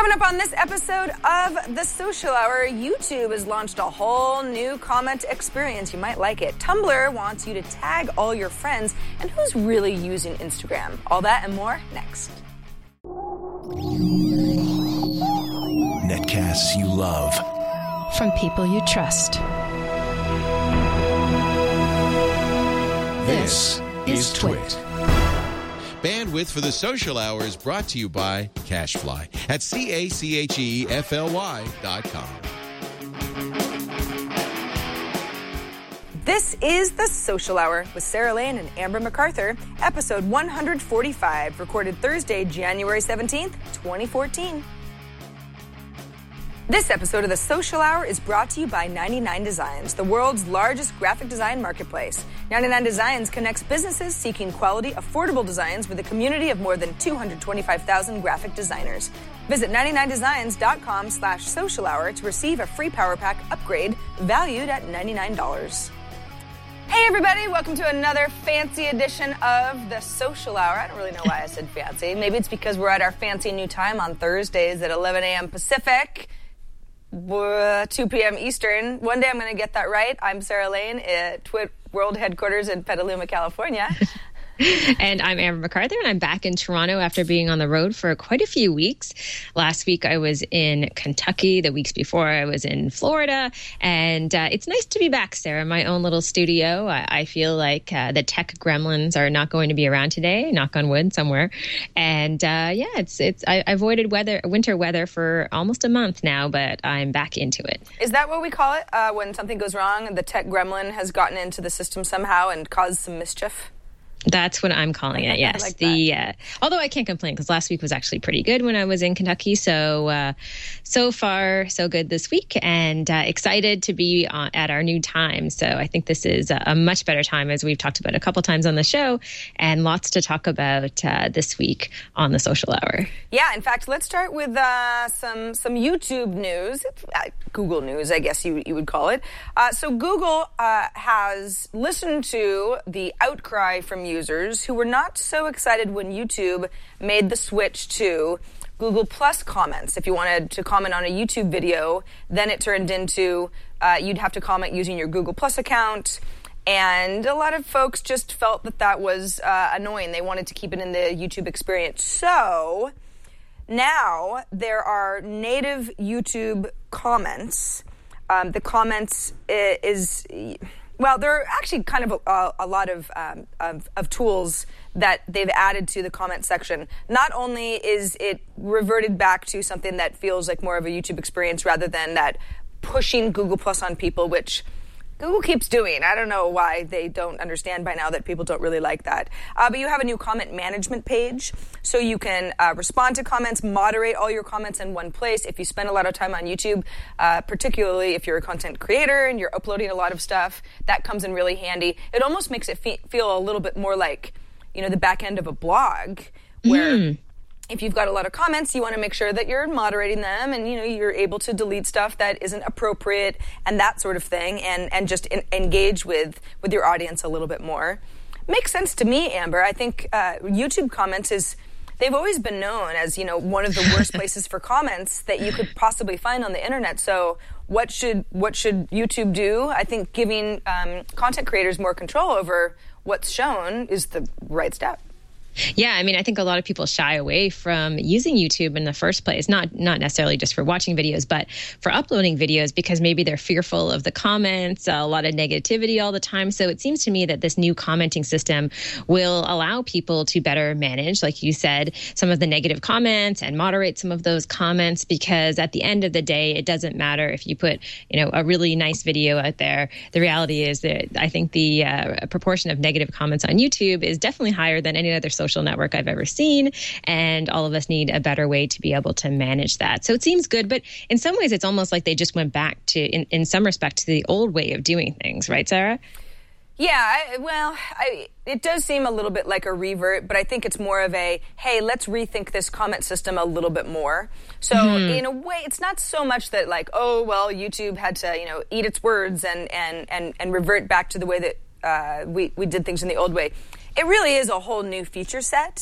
Coming up on this episode of The Social Hour, YouTube has launched a whole new comment experience. You might like it. Tumblr wants you to tag all your friends. And who's really using Instagram? All that and more next. Netcasts you love. From people you trust. This is Twit. Bandwidth for The Social Hour is brought to you by CacheFly at CacheFly.com. This is The Social Hour with Sarah Lane and Amber MacArthur, episode 145, recorded Thursday, January 17th, 2014. This episode of The Social Hour is brought to you by 99 Designs, the world's largest graphic design marketplace. 99 Designs connects businesses seeking quality, affordable designs with a community of more than 225,000 graphic designers. Visit 99designs.com/social hour to receive a free Power Pack upgrade valued at $99. Hey everybody, welcome to another fancy edition of The Social Hour. I don't really know why I said fancy. Maybe it's because we're at our fancy new time on Thursdays at 11 a.m. Pacific. 2 p.m. Eastern. One day I'm going to get that right. I'm Sarah Lane at Twit World Headquarters in Petaluma, California. And I'm Amber MacArthur, and I'm back in Toronto after being on the road for quite a few weeks. Last week I was in Kentucky. The weeks before I was in Florida. And it's nice to be back, Sarah, in my own little studio. I feel like the tech gremlins are not going to be around today, knock on wood somewhere. And I avoided winter weather for almost a month now, but I'm back into it. Is that what we call it when something goes wrong? The tech gremlin has gotten into the system somehow and caused some mischief? That's what I'm calling it, yes. Like although I can't complain because last week was actually pretty good when I was in Kentucky. So far, so good this week, and excited to be at our new time. So I think this is a much better time, as we've talked about a couple times on the show, and lots to talk about this week on The Social Hour. Yeah, in fact, let's start with some YouTube news, Google news, I guess you would call it. So Google has listened to the outcry from users who were not so excited when YouTube made the switch to Google Plus comments. If you wanted to comment on a YouTube video, then it turned into you'd have to comment using your Google Plus account. And a lot of folks just felt that was annoying. They wanted to keep it in the YouTube experience. So now there are native YouTube comments. The comments is... Well, there are actually kind of a lot of tools that they've added to the comment section. Not only is it reverted back to something that feels like more of a YouTube experience rather than that pushing Google Plus on people, which Google keeps doing. I don't know why they don't understand by now that people don't really like that. But you have a new comment management page, so you can respond to comments, moderate all your comments in one place. If you spend a lot of time on YouTube, particularly if you're a content creator and you're uploading a lot of stuff, that comes in really handy. It almost makes it feel a little bit more like, the back end of a blog, where... If you've got a lot of comments, you want to make sure that you're moderating them and, you're able to delete stuff that isn't appropriate and that sort of thing and just engage with your audience a little bit more. Makes sense to me, Amber. I think YouTube comments they've always been known as, one of the worst places for comments that you could possibly find on the internet. So what should YouTube do? I think giving content creators more control over what's shown is the right step. Yeah, I think a lot of people shy away from using YouTube in the first place, not necessarily just for watching videos, but for uploading videos because maybe they're fearful of the comments, a lot of negativity all the time. So it seems to me that this new commenting system will allow people to better manage, like you said, some of the negative comments and moderate some of those comments, because at the end of the day, it doesn't matter if you put, a really nice video out there. The reality is that I think the proportion of negative comments on YouTube is definitely higher than any other social network I've ever seen, and all of us need a better way to be able to manage that. So it seems good, but in some ways it's almost like they just went back to, in some respect, to the old way of doing things, right, Sarah? Yeah, it does seem a little bit like a revert, but I think it's more of a, hey, let's rethink this comment system a little bit more. So in a way, it's not so much that like, oh, well, YouTube had to, eat its words and revert back to the way that we did things in the old way. It really is a whole new feature set.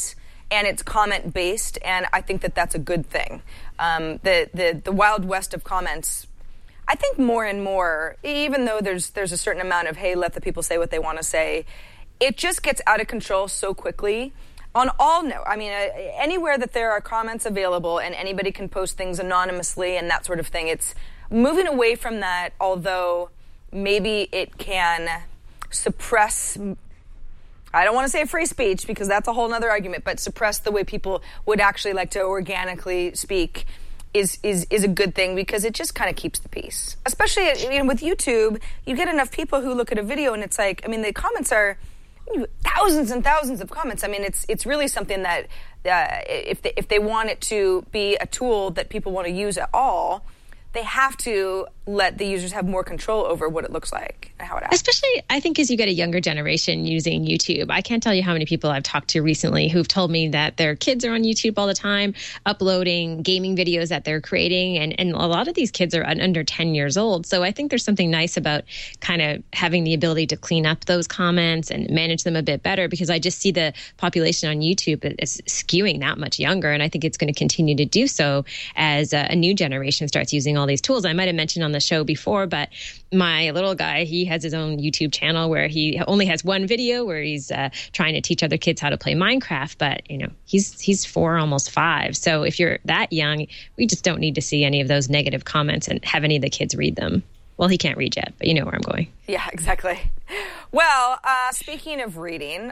and it's comment based, and I think that that's a good thing. The wild west of comments, I think more and more, even though there's a certain amount of, hey, let the people say what they want to say, it just gets out of control so quickly. On all anywhere that there are comments available and anybody can post things anonymously and that sort of thing, it's moving away from that, although maybe it can suppress, I don't want to say free speech because that's a whole other argument, but suppress the way people would actually like to organically speak is a good thing because it just kind of keeps the peace. Especially with YouTube, you get enough people who look at a video and it's like, the comments are thousands and thousands of comments. It's really something that if they want it to be a tool that people want to use at all, they have to let the users have more control over what it looks like and how it acts. Especially, I think, as you get a younger generation using YouTube. I can't tell you how many people I've talked to recently who've told me that their kids are on YouTube all the time, uploading gaming videos that they're creating. And a lot of these kids are under 10 years old. So I think there's something nice about kind of having the ability to clean up those comments and manage them a bit better, because I just see the population on YouTube is skewing that much younger. And I think it's going to continue to do so as a new generation starts using all these tools. I might have mentioned on the show before, but my little guy, he has his own YouTube channel where he only has one video where he's trying to teach other kids how to play Minecraft. But he's 4, almost 5. So if you're that young, we just don't need to see any of those negative comments and have any of the kids read them. Well, he can't read yet, but you know where I'm going. Yeah, exactly. Well, speaking of reading,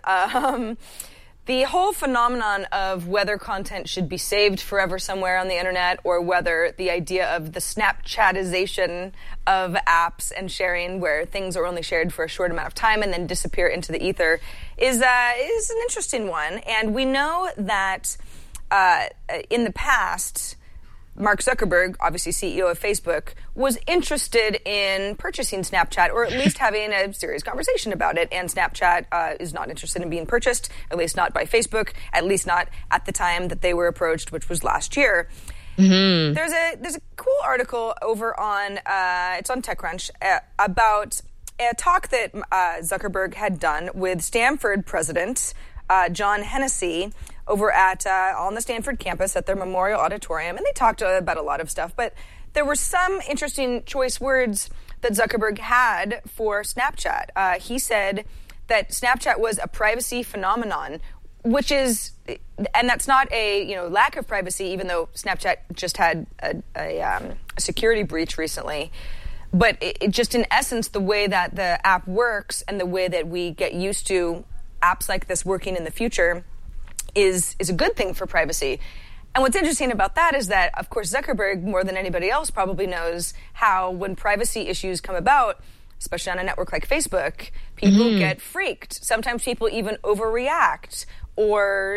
the whole phenomenon of whether content should be saved forever somewhere on the internet or whether the idea of the Snapchatization of apps and sharing, where things are only shared for a short amount of time and then disappear into the ether, is an interesting one. And we know that in the past, Mark Zuckerberg, obviously CEO of Facebook, was interested in purchasing Snapchat, or at least having a serious conversation about it. And Snapchat is not interested in being purchased, at least not by Facebook, at least not at the time that they were approached, which was last year. Mm-hmm. There's a cool article over on it's on TechCrunch about a talk that Zuckerberg had done with Stanford president John Hennessy over at on the Stanford campus at their Memorial Auditorium, and they talked about a lot of stuff, but there were some interesting choice words that Zuckerberg had for Snapchat. He said that Snapchat was a privacy phenomenon, which is, and that's not a lack of privacy, even though Snapchat just had a security breach recently. But it just, in essence, the way that the app works and the way that we get used to apps like this working in the future is a good thing for privacy. And what's interesting about that is that, of course, Zuckerberg, more than anybody else, probably knows how when privacy issues come about, especially on a network like Facebook, people get freaked. Sometimes people even overreact or,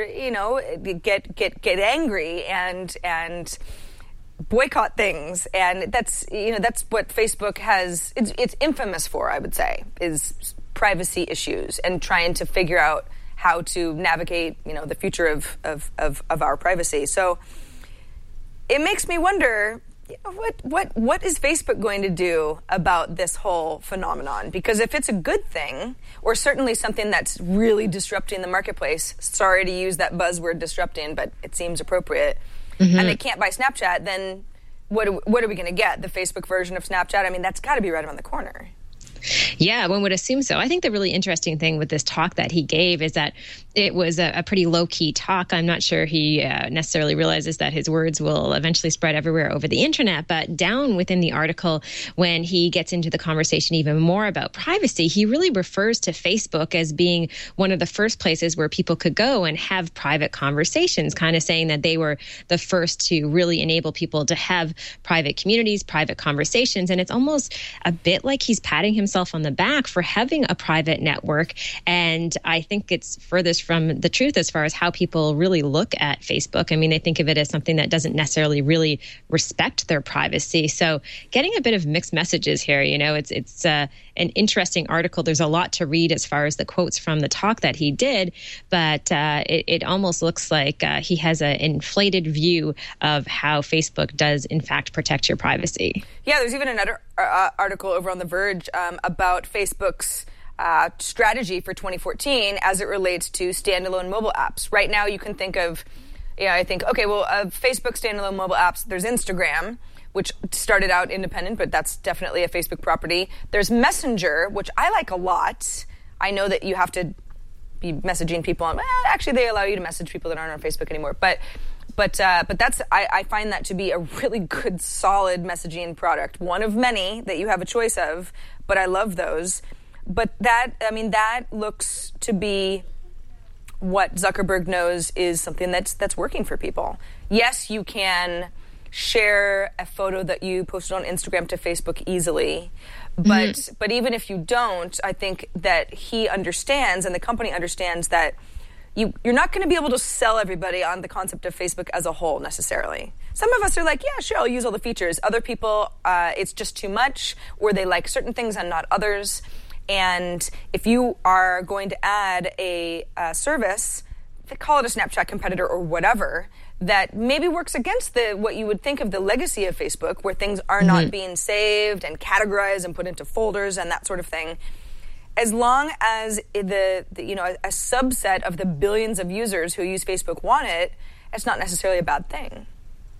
get angry and boycott things. And that's what Facebook has, it's infamous for, I would say, is privacy issues and trying to figure out how to navigate, the future of our privacy. So it makes me wonder, what is Facebook going to do about this whole phenomenon? Because if it's a good thing, or certainly something that's really disrupting the marketplace, sorry to use that buzzword disrupting, but it seems appropriate, and they can't buy Snapchat, then what are we going to get? The Facebook version of Snapchat? I mean, that's got to be right around the corner. Yeah, one would assume so. I think the really interesting thing with this talk that he gave is that it was a pretty low-key talk. I'm not sure he necessarily realizes that his words will eventually spread everywhere over the internet. But down within the article, when he gets into the conversation even more about privacy, he really refers to Facebook as being one of the first places where people could go and have private conversations, kind of saying that they were the first to really enable people to have private communities, private conversations. And it's almost a bit like he's patting himself on the back for having a private network. And I think it's furthest from the truth as far as how people really look at Facebook. I mean, they think of it as something that doesn't necessarily really respect their privacy. So getting a bit of mixed messages here, it's an interesting article. There's a lot to read as far as the quotes from the talk that he did, but it almost looks like he has an inflated view of how Facebook does, in fact, protect your privacy. Yeah, there's even another article over on The Verge about Facebook's strategy for 2014 as it relates to standalone mobile apps. Right now, you can think of, Facebook standalone mobile apps. There's Instagram, which started out independent, but that's definitely a Facebook property. There's Messenger, which I like a lot. I know that you have to be messaging people on. Well, actually, they allow you to message people that aren't on Facebook anymore. But that's I find that to be a really good, solid messaging product. One of many that you have a choice of, but I love those. But that looks to be what Zuckerberg knows is something that's working for people. Yes, you can share a photo that you posted on Instagram to Facebook easily, but even if you don't, I think that he understands and the company understands that you're not going to be able to sell everybody on the concept of Facebook as a whole necessarily. Some of us are like, yeah, sure, I'll use all the features. Other people, it's just too much, or they like certain things and not others. And if you are going to add a service, they call it a Snapchat competitor or whatever, that maybe works against what you would think of the legacy of Facebook, where things are not being saved and categorized and put into folders and that sort of thing. As long as a subset of the billions of users who use Facebook want it, it's not necessarily a bad thing.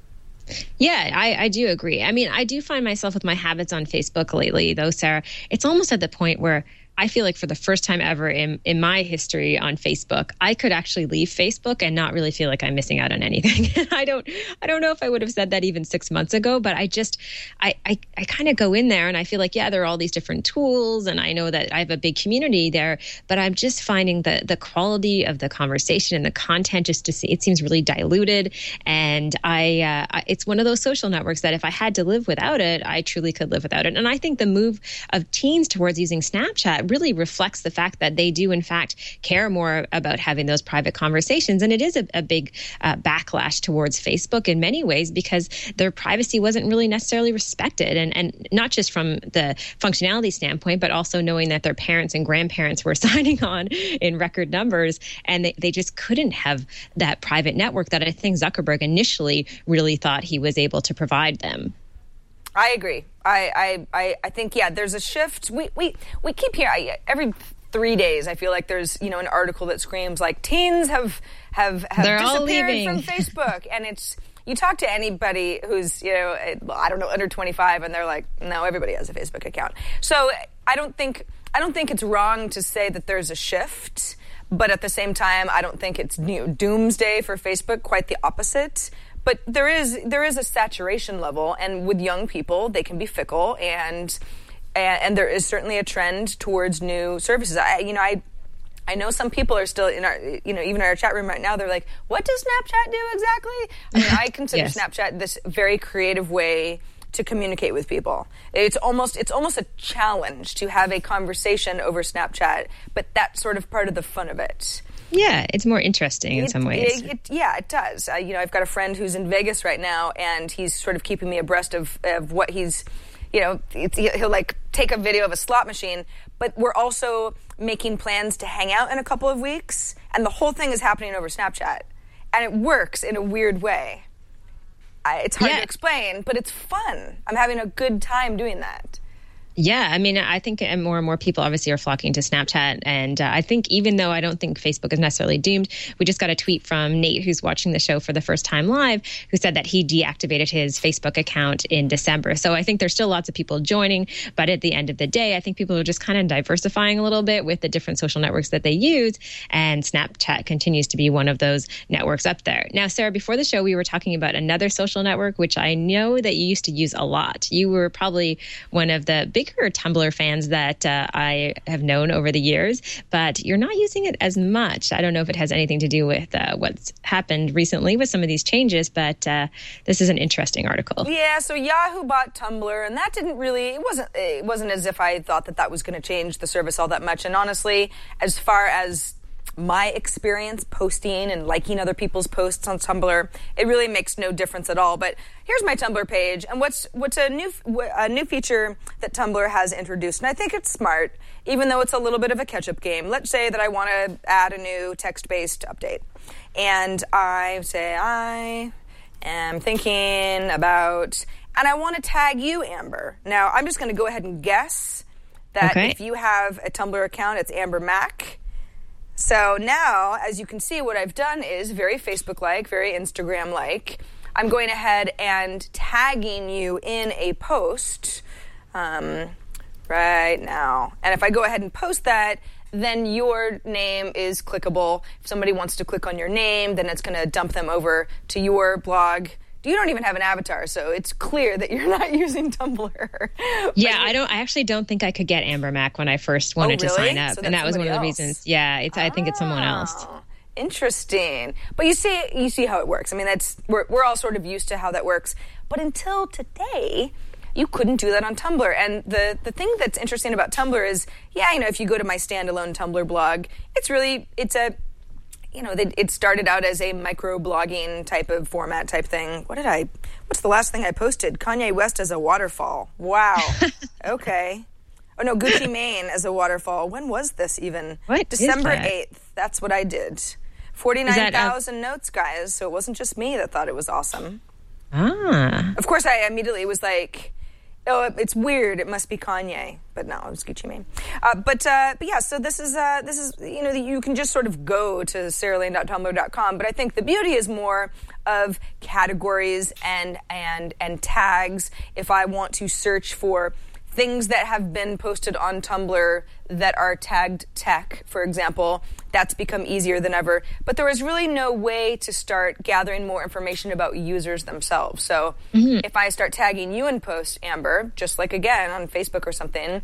Yeah, I do agree. I mean, I do find myself with my habits on Facebook lately, though, Sarah. It's almost at the point where I feel like for the first time ever in my history on Facebook, I could actually leave Facebook and not really feel like I'm missing out on anything. I don't know if I would have said that even 6 months ago, but I kind of go in there and I feel like, yeah, there are all these different tools and I know that I have a big community there, but I'm just finding the quality of the conversation and the content it seems really diluted. And it's one of those social networks that if I had to live without it, I truly could live without it. And I think the move of teens towards using Snapchat really reflects the fact that they do, in fact, care more about having those private conversations. And it is a big backlash towards Facebook in many ways because their privacy wasn't really necessarily respected. And not just from the functionality standpoint, but also knowing that their parents and grandparents were signing on in record numbers. And they just couldn't have that private network that I think Zuckerberg initially really thought he was able to provide them. I agree. I think, yeah, there's a shift. We keep hearing every 3 days. I feel like there's an article that screams like teens have disappeared from Facebook, and you talk to anybody who's under 25, and they're like, no, everybody has a Facebook account. So I don't think it's wrong to say that there's a shift, but at the same time, I don't think it's doomsday for Facebook. Quite the opposite. But there is a saturation level, and with young people, they can be fickle, and there is certainly a trend towards new services. I know some people are still in our, even in our chat room right now. They're like, "What does Snapchat do exactly?" I mean, I consider Yes. Snapchat this very creative way to communicate with people. It's almost a challenge to have a conversation over Snapchat, but that's sort of part of the fun of it. Yeah, it's more interesting in some ways. It does. I've got a friend who's in Vegas right now, and he's sort of keeping me abreast of what he's, he'll like take a video of a slot machine, but we're also making plans to hang out in a couple of weeks, and the whole thing is happening over Snapchat, and it works in a weird way. It's hard to explain, but it's fun. I'm having a good time doing that. Yeah, I mean, I think more and more people obviously are flocking to Snapchat. And I think even though I don't think Facebook is necessarily doomed, we just got a tweet from Nate, who's watching the show for the first time live, who said that he deactivated his Facebook account in December. So I think there's still lots of people joining. But at the end of the day, I think people are just kind of diversifying a little bit with the different social networks that they use. And Snapchat continues to be one of those networks up there. Now, Sarah, before the show, we were talking about another social network, which I know that you used to use a lot. You were probably one of the bigger Tumblr fans that I have known over the years, but you're not using it as much. I don't know if it has anything to do with what's happened recently with some of these changes, but this is an interesting article. Yeah, so Yahoo bought Tumblr, and that didn't really, it wasn't as if I thought that was going to change the service all that much. And honestly, as far as my experience posting and liking other people's posts on Tumblr, it really makes no difference at all. But here's my Tumblr page, and what's a new feature that Tumblr has introduced, and I think it's smart, even though it's a little bit of a catch-up game. Let's say that I want to add a new text-based update, and I say I am thinking about, and I want to tag you, Amber. Now, I'm just going to go ahead and guess that Okay. if you have a Tumblr account, it's Amber Mac. So now, as you can see, what I've done is very Facebook-like, very Instagram-like. I'm going ahead and tagging you in a post right now. And if I go ahead and post that, then your name is clickable. If somebody wants to click on your name, then it's going to dump them over to your blog. You don't even have an avatar, so it's clear that you're not using Tumblr. Yeah, I actually don't think I could get Amber Mac when I first wanted to sign up, So and that was one of the somebody reasons. Yeah, I think it's someone else. Interesting. But you see how it works. I mean, we're all sort of used to how that works. But until today, you couldn't do that on Tumblr. And the thing that's interesting about Tumblr is, if you go to my standalone Tumblr blog, it started out as a micro-blogging type of format type thing. What's the last thing I posted? Kanye West as a waterfall. Wow. Okay. Oh, no, Gucci Mane as a waterfall. When was this even? What December is that? 8th. That's what I did. 49,000 notes, guys. So it wasn't just me that thought it was awesome. Ah. Of course, I immediately was like, oh, it's weird. It must be Kanye. But no, it was Gucci Mane. But yeah, so this is you can just sort of go to saralane.tumblr.com. But I think the beauty is more of categories and tags. If I want to search for things that have been posted on Tumblr that are tagged tech, for example, that's become easier than ever. But there was really no way to start gathering more information about users themselves. So if I start tagging you in posts, Amber, just like again on Facebook or something,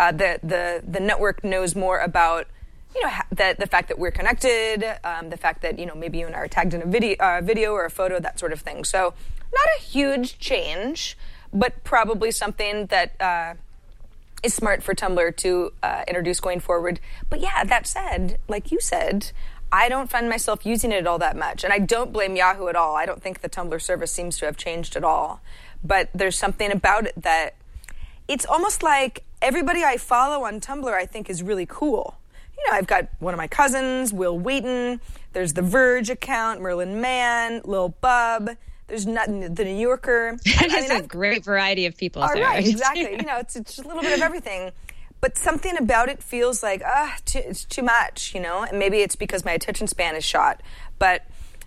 the network knows more about the fact that we're connected, the fact that maybe you and I are tagged in a video or a photo, that sort of thing. So not a huge change, but probably something that is smart for Tumblr to introduce going forward. But yeah, that said, like you said, I don't find myself using it all that much. And I don't blame Yahoo at all. I don't think the Tumblr service seems to have changed at all. But there's something about it that it's almost like everybody I follow on Tumblr I think is really cool. I've got one of my cousins, Will Wheaton. There's the Verge account, Merlin Mann, Lil Bub. There's the New Yorker. There's a great variety of people. All right, exactly. It's just a little bit of everything. But something about it feels like, it's too much, And maybe it's because my attention span is shot. But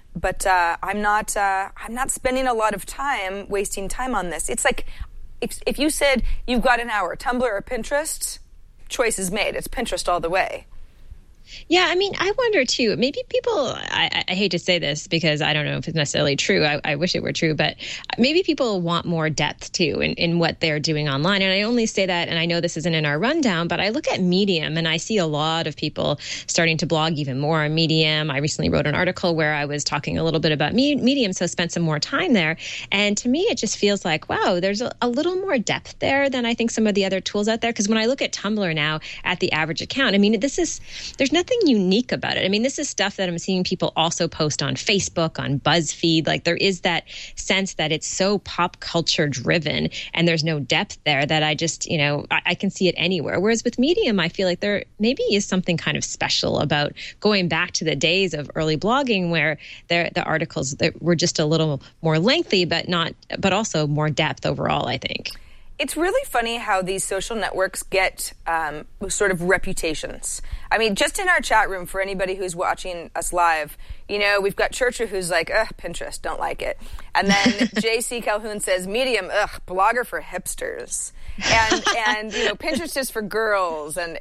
I'm not spending a lot of time wasting time on this. It's like if you said you've got an hour, Tumblr or Pinterest, choice is made. It's Pinterest all the way. Yeah, I mean, I wonder too, maybe people, I hate to say this because I don't know if it's necessarily true. I wish it were true, but maybe people want more depth too in what they're doing online. And I only say that, and I know this isn't in our rundown, but I look at Medium and I see a lot of people starting to blog even more on Medium. I recently wrote an article where I was talking a little bit about Medium, so spent some more time there. And to me, it just feels like, wow, there's a little more depth there than I think some of the other tools out there. Because when I look at Tumblr now at the average account, I mean, there's nothing unique about it. I mean, this is stuff that I'm seeing people also post on Facebook, on BuzzFeed. Like there is that sense that it's so pop culture driven and there's no depth there that I just, I can see it anywhere. Whereas with Medium, I feel like there maybe is something kind of special about going back to the days of early blogging where the articles that were just a little more lengthy, but also more depth overall, I think. It's really funny how these social networks get sort of reputations. I mean, just in our chat room, for anybody who's watching us live, we've got Churcher who's like, Pinterest, don't like it. And then JC Calhoun says, Medium, blogger for hipsters. And Pinterest is for girls. And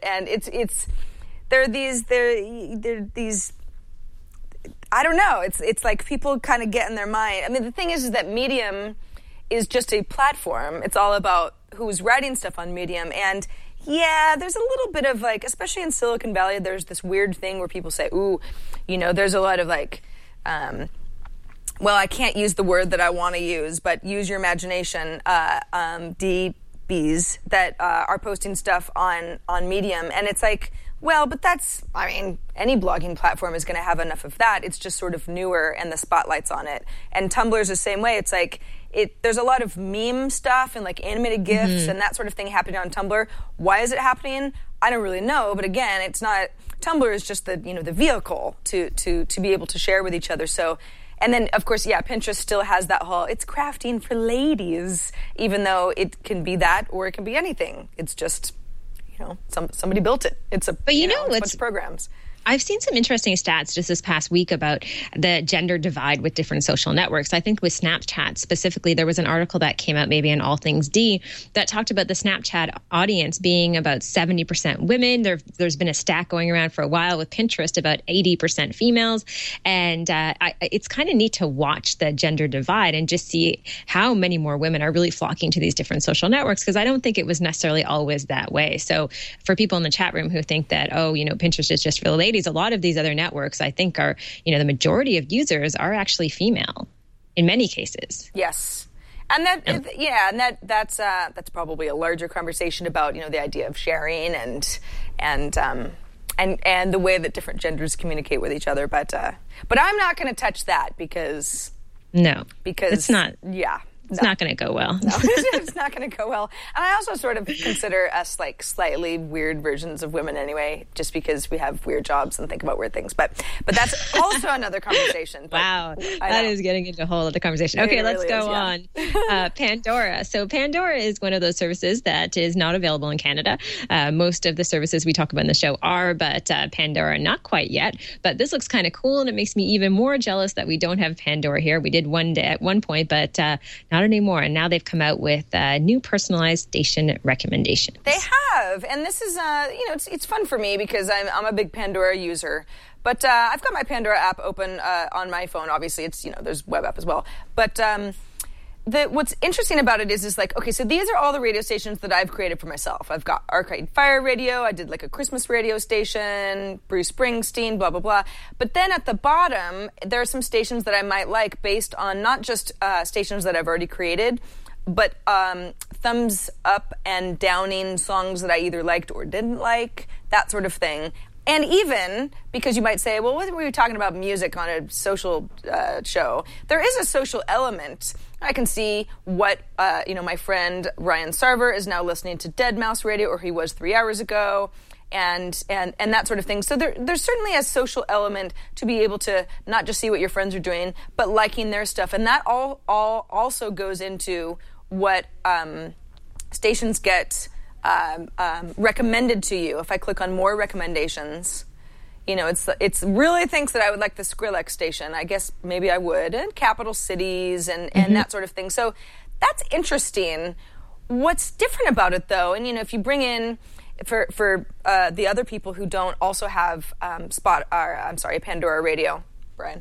there are these, I don't know, it's like people kind of get in their mind. I mean, the thing is that Medium is just a platform. It's all about who's writing stuff on Medium. And yeah, there's a little bit of like, especially in Silicon Valley, there's this weird thing where people say, there's a lot of like, I can't use the word that I want to use, but use your imagination, DBs that are posting stuff on Medium. And it's like, but any blogging platform is going to have enough of that. It's just sort of newer and the spotlight's on it. And Tumblr's the same way. It's like, there's a lot of meme stuff and like animated GIFs and that sort of thing happening on Tumblr. Why is it happening? I don't really know. But again, it's not, Tumblr is just the vehicle to be able to share with each other. So, and then of course, Pinterest still has that whole, it's crafting for ladies, even though it can be that or it can be anything. It's just, somebody built it. It's a but it's a bunch of programs. I've seen some interesting stats just this past week about the gender divide with different social networks. I think with Snapchat specifically, there was an article that came out maybe in All Things D that talked about the Snapchat audience being about 70% women. There's been a stat going around for a while with Pinterest about 80% females. And it's kind of neat to watch the gender divide and just see how many more women are really flocking to these different social networks, because I don't think it was necessarily always that way. So for people in the chat room who think that, Pinterest is just for the ladies, a lot of these other networks, I think, are, the majority of users are actually female in many cases. Yes. And that's probably a larger conversation about, the idea of sharing and the way that different genders communicate with each other. But I'm not going to touch that because it's not. Yeah. It's not going to go well. No, it's not going to go well. And I also sort of consider us like slightly weird versions of women anyway, just because we have weird jobs and think about weird things. But that's also another conversation. Wow. That is getting into a whole other conversation. Okay, let's go on. Pandora. So Pandora is one of those services that is not available in Canada. Most of the services we talk about in the show are, but Pandora not quite yet. But this looks kind of cool, and it makes me even more jealous that we don't have Pandora here. We did one day at one point, but not anymore. And now they've come out with new personalized station recommendations. They have. And this is, it's fun for me because I'm a big Pandora user. But I've got my Pandora app open on my phone. Obviously, it's, there's web app as well. But what's interesting about it is like, okay, so these are all the radio stations that I've created for myself. I've got Arcade Fire Radio. I did like a Christmas radio station, Bruce Springsteen, blah, blah, blah. But then at the bottom, there are some stations that I might like based on not just stations that I've already created, but thumbs up and downing songs that I either liked or didn't like, that sort of thing. And even, because you might say, well, what were you talking about music on a social show? There is a social element. I can see what, my friend Ryan Sarver is now listening to Deadmau5 Radio, or he was 3 hours ago, and that sort of thing. So there's certainly a social element to be able to not just see what your friends are doing, but liking their stuff. And that all also goes into what stations get recommended to you. If I click on more recommendations, it's really thinks that I would like the Skrillex station. I guess maybe I would, and capital cities and that sort of thing. So that's interesting. What's different about it, though, and if you bring in for the other people who don't also have Pandora Radio, Brian.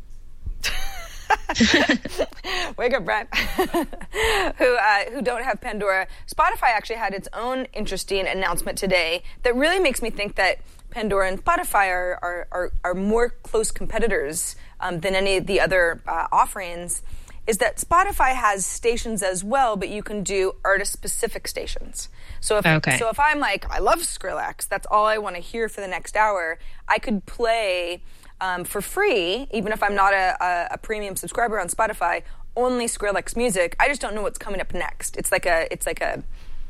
Wake up, Brad. who don't have Pandora. Spotify actually had its own interesting announcement today that really makes me think that Pandora and Spotify are more close competitors than any of the other offerings. Is that Spotify has stations as well, but you can do artist-specific stations. So if I'm like, I love Skrillex, that's all I want to hear for the next hour, I could play for free, even if I'm not a premium subscriber on Spotify, only Skrillex music. I just don't know what's coming up next. It's a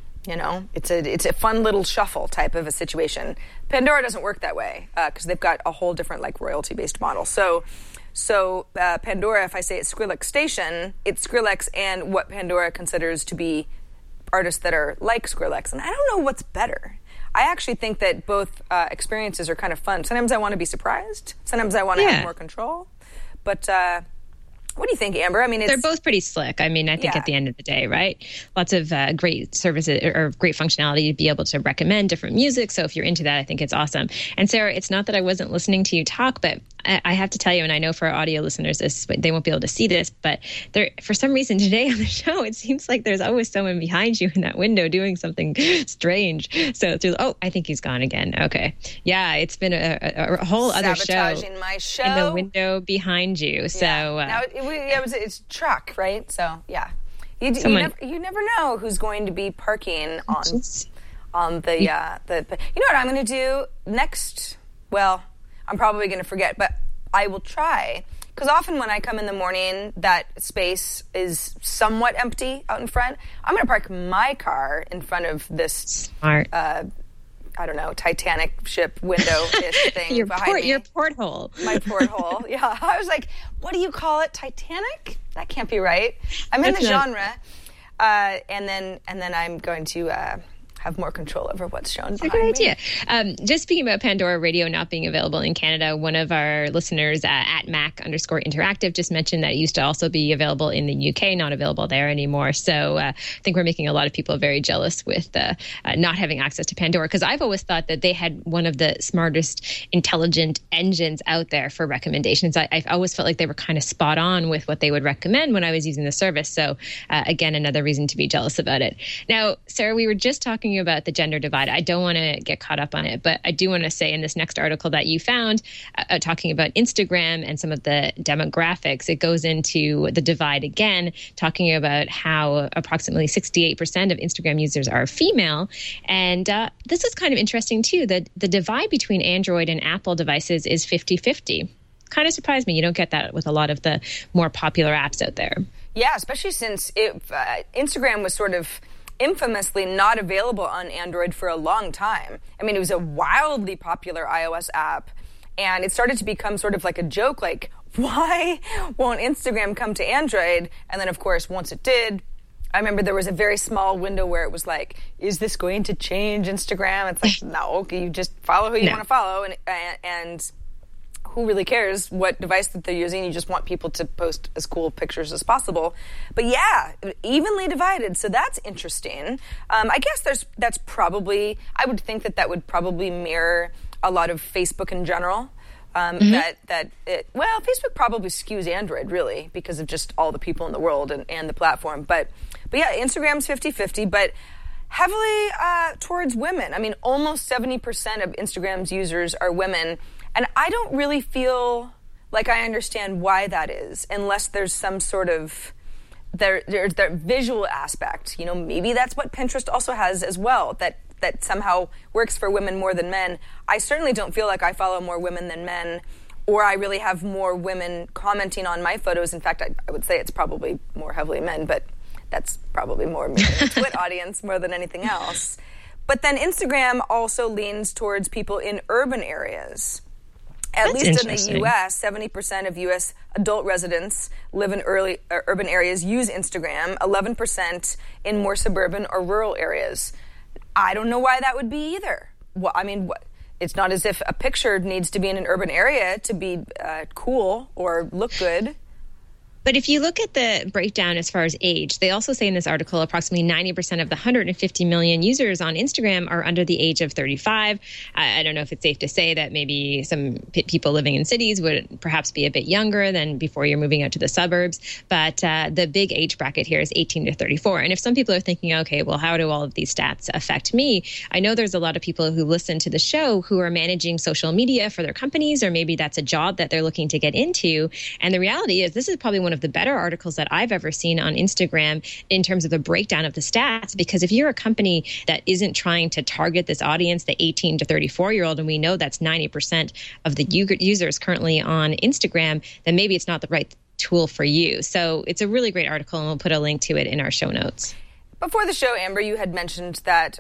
fun little shuffle type of a situation. Pandora doesn't work that way because they've got a whole different royalty-based model. So Pandora, if I say it's Skrillex station, it's Skrillex and what Pandora considers to be artists that are like Skrillex. And I don't know what's better. I actually think that both experiences are kind of fun. Sometimes I want to be surprised. Sometimes I want to have more control. But what do you think, Amber? I mean, they're both pretty slick. I mean, I think at the end of the day, right? Lots of great services or great functionality to be able to recommend different music. So if you're into that, I think it's awesome. And Sarah, it's not that I wasn't listening to you talk, but I have to tell you, and I know for our audio listeners, they won't be able to see this, but for some reason today on the show, it seems like there's always someone behind you in that window doing something strange. So I think he's gone again. Okay. Yeah, it's been a whole other show. Sabotaging my show. In the window behind you. So now it's a truck, right? So yeah, you never know who's going to be parking on the. You know what I'm going to do next? Well, I'm probably going to forget, but I will try. Because often when I come in the morning, that space is somewhat empty out in front. I'm going to park my car in front of this smart. I don't know, Titanic ship window-ish thing behind me. Your porthole. My porthole, yeah. I was like, what do you call it? Titanic? That can't be right. I'm in the genre. And then I'm going to have more control over what's shown. It's a good idea. Just speaking about Pandora Radio not being available in Canada, one of our listeners at Mac_Interactive just mentioned that it used to also be available in the UK, not available there anymore. So I think we're making a lot of people very jealous with not having access to Pandora, because I've always thought that they had one of the smartest, intelligent engines out there for recommendations. I always felt like they were kind of spot on with what they would recommend when I was using the service. So again, another reason to be jealous about it. Now, Sarah, we were just talking about the gender divide. I don't want to get caught up on it, but I do want to say in this next article that you found, talking about Instagram and some of the demographics, it goes into the divide again, talking about how approximately 68% of Instagram users are female. And this is kind of interesting too, that the divide between Android and Apple devices is 50-50. Kind of surprised me. You don't get that with a lot of the more popular apps out there. Yeah, especially since Instagram was sort of infamously not available on Android for a long time. I mean, it was a wildly popular iOS app, and it started to become sort of like a joke, like, why won't Instagram come to Android? And then, of course, once it did, I remember there was a very small window where it was like, is this going to change Instagram? It's like, no, you just follow who you want to follow, and who really cares what device that they're using? You just want people to post as cool pictures as possible. But yeah, evenly divided. So that's interesting. I guess that's probably, I would think that would probably mirror a lot of Facebook in general. Facebook probably skews Android really because of just all the people in the world and the platform. But yeah, Instagram's 50-50, but heavily towards women. I mean, almost 70% of Instagram's users are women. And I don't really feel like I understand why that is, unless there's some sort of there's the visual aspect. You know, maybe that's what Pinterest also has as well, that somehow works for women more than men. I certainly don't feel like I follow more women than men, or I really have more women commenting on my photos. In fact, I would say it's probably more heavily men, but that's probably more me and the Twit audience more than anything else. But then Instagram also leans towards people in urban areas. At least in the U.S., 70% of U.S. adult residents live in urban areas, use Instagram, 11% in more suburban or rural areas. I don't know why that would be either. Well, I mean, it's not as if a picture needs to be in an urban area to be cool or look good. But if you look at the breakdown as far as age, they also say in this article approximately 90% of the 150 million users on Instagram are under the age of 35. I don't know if it's safe to say that maybe some people living in cities would perhaps be a bit younger than before you're moving out to the suburbs. But the big age bracket here is 18 to 34. And if some people are thinking, okay, well, how do all of these stats affect me? I know there's a lot of people who listen to the show who are managing social media for their companies, or maybe that's a job that they're looking to get into. And the reality is this is probably one of the better articles that I've ever seen on Instagram in terms of the breakdown of the stats, because if you're a company that isn't trying to target this audience, the 18 to 34-year-old, and we know that's 90% of the users currently on Instagram, then maybe it's not the right tool for you. So it's a really great article, and we'll put a link to it in our show notes. Before the show, Amber, you had mentioned that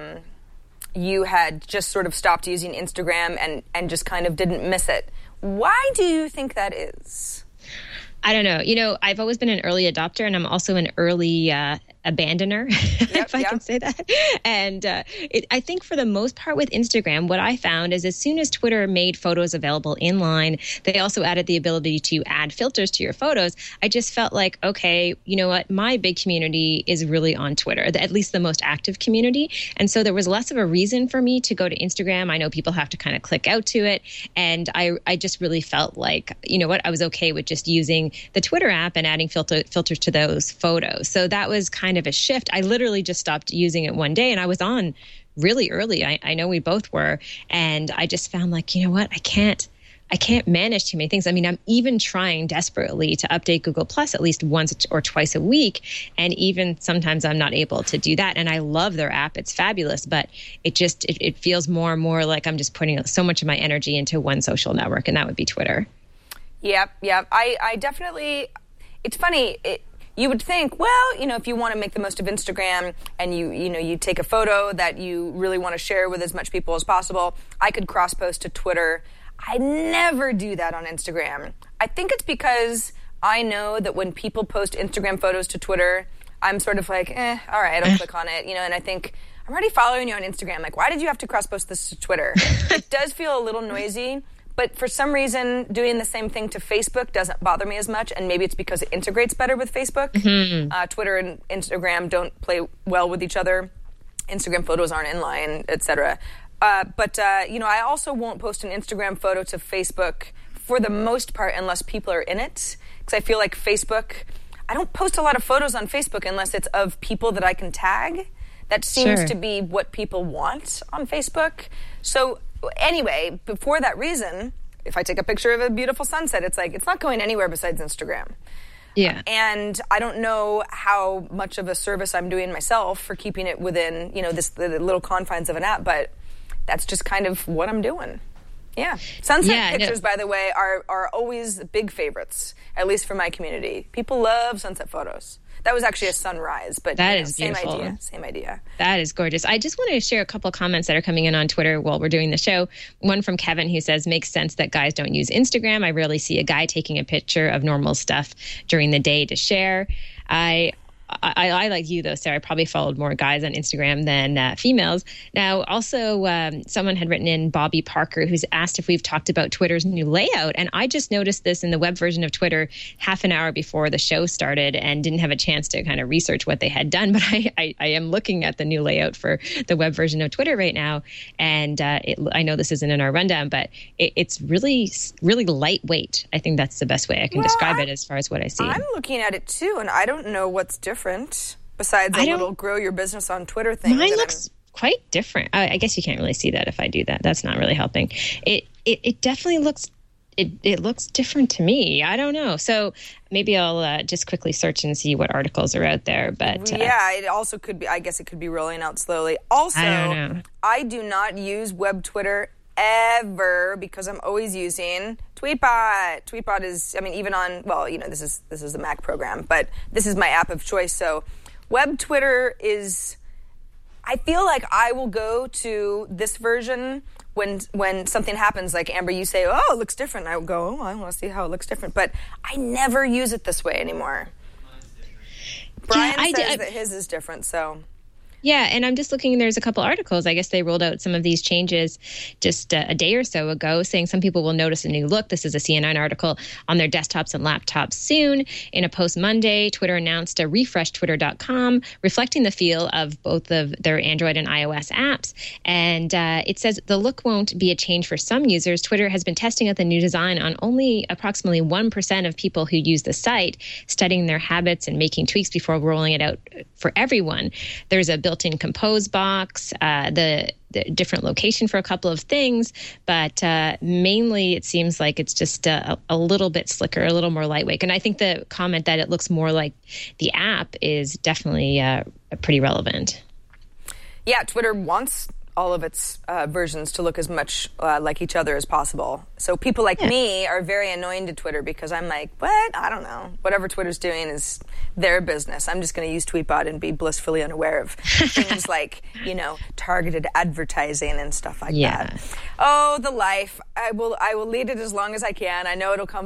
you had just sort of stopped using Instagram and just kind of didn't miss it. Why do you think that is? I don't know. You know, I've always been an early adopter, and I'm also an early abandoner, if I can say that. And I think for the most part with Instagram, what I found is as soon as Twitter made photos available inline, they also added the ability to add filters to your photos. I just felt like, okay, you know what? My big community is really on Twitter, at least the most active community. And so there was less of a reason for me to go to Instagram. I know people have to kind of click out to it. And I just really felt like, you know what? I was okay with just using the Twitter app and adding filters to those photos. So that was kind of a shift. I literally just stopped using it one day, and I was on really early. I know we both were. And I just found like, you know what? I can't manage too many things. I mean, I'm even trying desperately to update Google Plus at least once or twice a week. And even sometimes I'm not able to do that. And I love their app. It's fabulous. But it feels more and more like I'm just putting so much of my energy into one social network, and that would be Twitter. Yep. I definitely, it's funny, you would think, well, you know, if you want to make the most of Instagram and you take a photo that you really want to share with as much people as possible, I could cross-post to Twitter. I never do that on Instagram. I think it's because I know that when people post Instagram photos to Twitter, I'm sort of like, all right, I'll click on it, and I think, I'm already following you on Instagram. Like, why did you have to cross-post this to Twitter? It does feel a little noisy, but for some reason, doing the same thing to Facebook doesn't bother me as much, and maybe it's because it integrates better with Facebook. Twitter and Instagram don't play well with each other. Instagram photos aren't in line, etc. But I also won't post an Instagram photo to Facebook for the most part unless people are in it, because I feel like Facebook, I don't post a lot of photos on Facebook unless it's of people that I can tag. That seems to be what people want on Facebook. So anyway, for that reason, if I take a picture of a beautiful sunset, it's like, it's not going anywhere besides Instagram. Yeah. And I don't know how much of a service I'm doing myself for keeping it within, the little confines of an app, but that's just kind of what I'm doing. Yeah. Sunset pictures, by the way, are always big favorites, at least for my community. People love sunset photos. That was actually a sunrise, but that is beautiful. Same idea. That is gorgeous. I just wanted to share a couple of comments that are coming in on Twitter while we're doing the show. One from Kevin, who says, makes sense that guys don't use Instagram. I rarely see a guy taking a picture of normal stuff during the day to share. I like you, though, Sarah. I probably followed more guys on Instagram than females. Now, also, someone had written in, Bobby Parker, who's asked if we've talked about Twitter's new layout. And I just noticed this in the web version of Twitter half an hour before the show started and didn't have a chance to kind of research what they had done. But I am looking at the new layout for the web version of Twitter right now. And I know this isn't in our rundown, but it's really, really lightweight. I think that's the best way I can describe it as far as what I see. I'm looking at it, too, and I don't know what's different besides a little grow your business on Twitter thing. Mine looks quite different. I guess you can't really see that if I do that. That's not really helping. It definitely looks it looks different to me. I don't know. So maybe I'll just quickly search and see what articles are out there. But it also could be. I guess it could be rolling out slowly. Also, I don't know. I do not use web Twitter ever because I'm always using Tweetbot. Tweetbot is, even on, this is the Mac program, but this is my app of choice. So web Twitter is, I feel like I will go to this version when something happens, like Amber, you say, oh, it looks different. I will go, I want to see how it looks different. But I never use it this way anymore. Brian says that his is different, so... Yeah, and I'm just looking, there's a couple articles. I guess they rolled out some of these changes just a day or so ago, saying some people will notice a new look. This is a CNN article on their desktops and laptops soon. In a post Monday, Twitter announced a refresh Twitter.com, reflecting the feel of both of their Android and iOS apps. And it says the look won't be a change for some users. Twitter has been testing out the new design on only approximately 1% of people who use the site, studying their habits and making tweaks before rolling it out for everyone. There's a built-in compose box, the different location for a couple of things, but mainly it seems like it's just a little bit slicker, a little more lightweight. And I think the comment that it looks more like the app is definitely pretty relevant. Yeah, Twitter wants all of its versions to look as much like each other as possible. So people like me are very annoying to Twitter because I'm like, what? I don't know. Whatever Twitter's doing is their business. I'm just going to use Tweetbot and be blissfully unaware of things like, targeted advertising and stuff like that. Oh, the life. I will lead it as long as I can. I know it'll come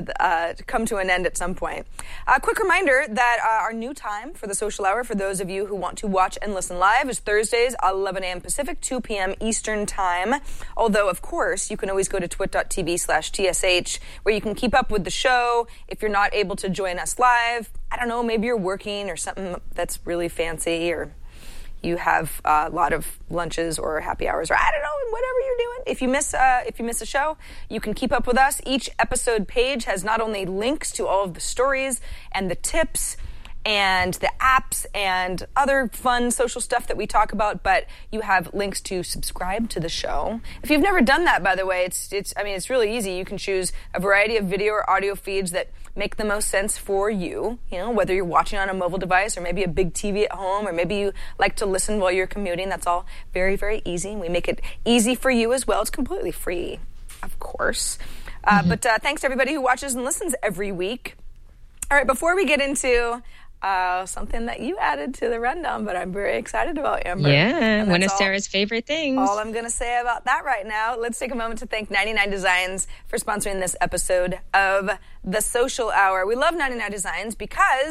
to an end at some point. A quick reminder that our new time for the social hour, for those of you who want to watch and listen live, is Thursdays, 11 a.m. Pacific, 2 p.m. Eastern Time. Although, of course, you can always go to twit.tv/TSH where you can keep up with the show. If you're not able to join us live, I don't know, maybe you're working or something that's really fancy, or you have a lot of lunches or happy hours, or I don't know, whatever you're doing. If you miss a show, you can keep up with us. Each episode page has not only links to all of the stories and the tips and the apps and other fun social stuff that we talk about, but you have links to subscribe to the show. If you've never done that, by the way, it's really easy. You can choose a variety of video or audio feeds that make the most sense for you, whether you're watching on a mobile device or maybe a big TV at home, or maybe you like to listen while you're commuting. That's all very, very easy. We make it easy for you as well. It's completely free, of course. But thanks to everybody who watches and listens every week. All right, before we get into something that you added to the rundown, but I'm very excited about, Amber. Yeah, one of Sarah's favorite things. All I'm going to say about that right now. Let's take a moment to thank 99 Designs for sponsoring this episode of The Social Hour. We love 99 Designs because,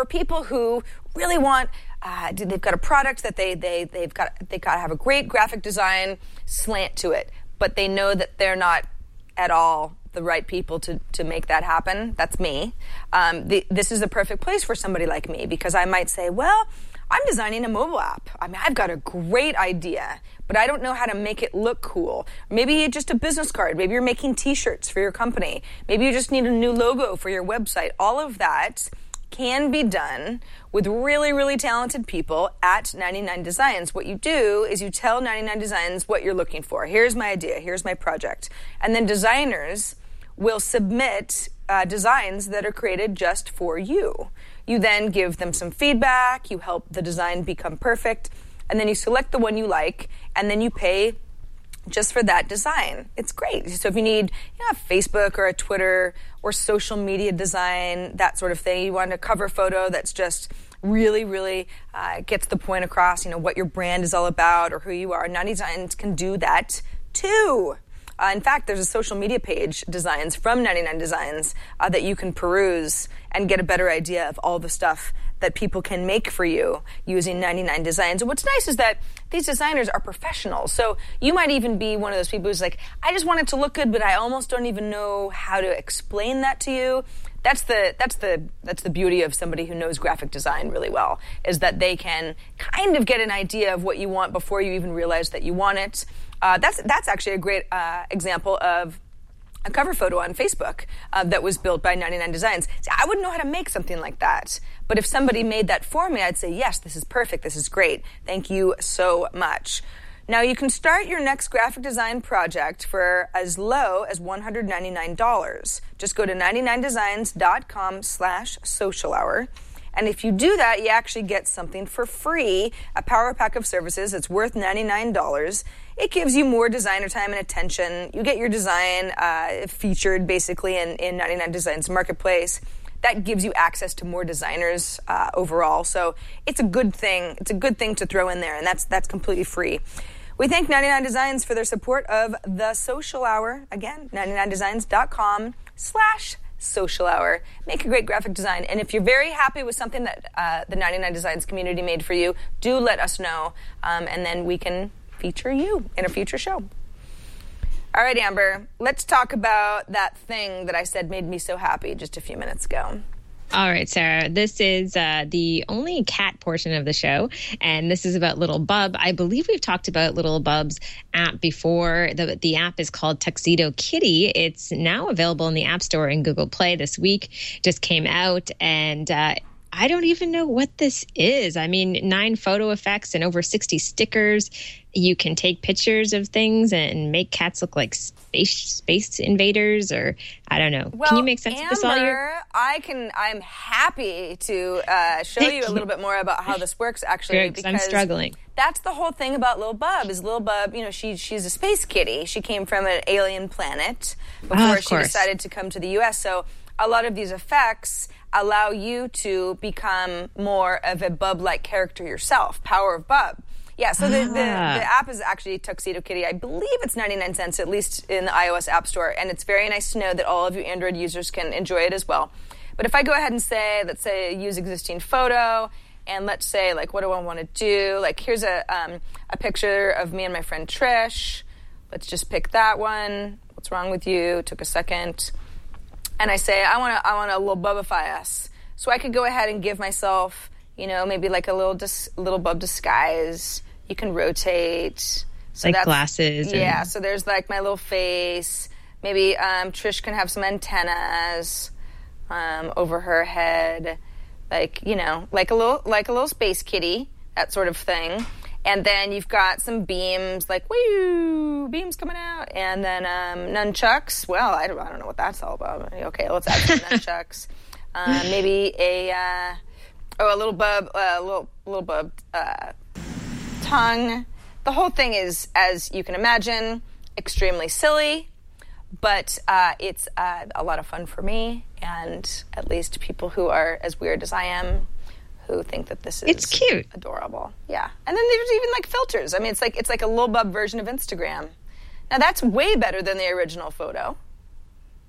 for people who really want, they've got a product that they've got to have a great graphic design slant to it, but they know that they're not at all the right people to make that happen. That's me. This is a perfect place for somebody like me, because I might say, well, I'm designing a mobile app. I mean, I've got a great idea, but I don't know how to make it look cool. Maybe just a business card. Maybe you're making t-shirts for your company. Maybe you just need a new logo for your website. All of that can be done with really, really talented people at 99 Designs. What you do is you tell 99 Designs what you're looking for. Here's my idea. Here's my project. And then designers will submit designs that are created just for you. You then give them some feedback, you help the design become perfect, and then you select the one you like, and then you pay just for that design. It's great. So if you need a Facebook or a Twitter or social media design, that sort of thing, you want a cover photo that's just really, really gets the point across, what your brand is all about or who you are. 99 Designs can do that too. In fact, there's a social media page, Designs, from 99 Designs that you can peruse and get a better idea of all the stuff that people can make for you using 99 Designs. And what's nice is that these designers are professionals. So you might even be one of those people who's like, I just want it to look good, but I almost don't even know how to explain that to you. That's the beauty of somebody who knows graphic design really well, is that they can kind of get an idea of what you want before you even realize that you want it. That's actually a great example of a cover photo on Facebook that was built by 99 Designs. See, I wouldn't know how to make something like that, but if somebody made that for me, I'd say, yes, this is perfect, this is great. Thank you so much. Now, you can start your next graphic design project for as low as $199. Just go to 99designs.com/social hour. And if you do that, you actually get something for free, a power pack of services that's worth $99. It gives you more designer time and attention. You get your design featured basically in 99 Designs Marketplace. That gives you access to more designers overall. So it's a good thing. It's a good thing to throw in there, and that's completely free. We thank 99 Designs for their support of the Social Hour. Again, 99designs.com/social hour. Make a great graphic design. And if you're very happy with something that the 99 Designs community made for you, do let us know, and then we can feature you in a future show. All right, Amber, let's talk about that thing that I said made me so happy just a few minutes ago. All right, Sarah, this is the only cat portion of the show, and this is about Little Bub. I believe we've talked about Little Bub's app before. The app is called Tuxedo Kitty. It's now available in the App Store and Google Play this week. Just came out, and I don't even know what this is. I mean, 9 photo effects and over 60 stickers. You can take pictures of things and make cats look like space invaders, or I don't know. Well, can you make sense Amber, of this all year? I'm happy to show you a little bit more about how this works, actually. Good, because I'm struggling. That's the whole thing about Little Bub. Is Little Bub, she's a space kitty. She came from an alien planet before she decided to come to the U.S. So a lot of these effects allow you to become more of a Bub-like character yourself. Power of Bub. Yeah, so the app is actually Tuxedo Kitty. I believe it's 99 cents, at least in the iOS App Store, and it's very nice to know that all of you Android users can enjoy it as well. But if I go ahead and say, let's say, use existing photo, and let's say, like, what do I want to do? Like, here's a picture of me and my friend Trish. Let's just pick that one. What's wrong with you? Took a second. And I say, I want to Little Bubify us. So I could go ahead and give myself, maybe like a little Bub disguise. You can rotate. So like glasses. Yeah, so there's like my little face. Maybe Trish can have some antennas over her head. Like a little space kitty, that sort of thing. And then you've got some beams, like, woo, beams coming out. And then nunchucks. Well, I don't know what that's all about. Okay, let's add some nunchucks. Maybe a little Bub, tongue. The whole thing is, as you can imagine, extremely silly, but it's a lot of fun for me, and at least people who are as weird as I am, who think that this is it's cute, adorable. Yeah, and then there's even like filters. I mean, it's like a Little Bub version of Instagram. Now that's way better than the original photo.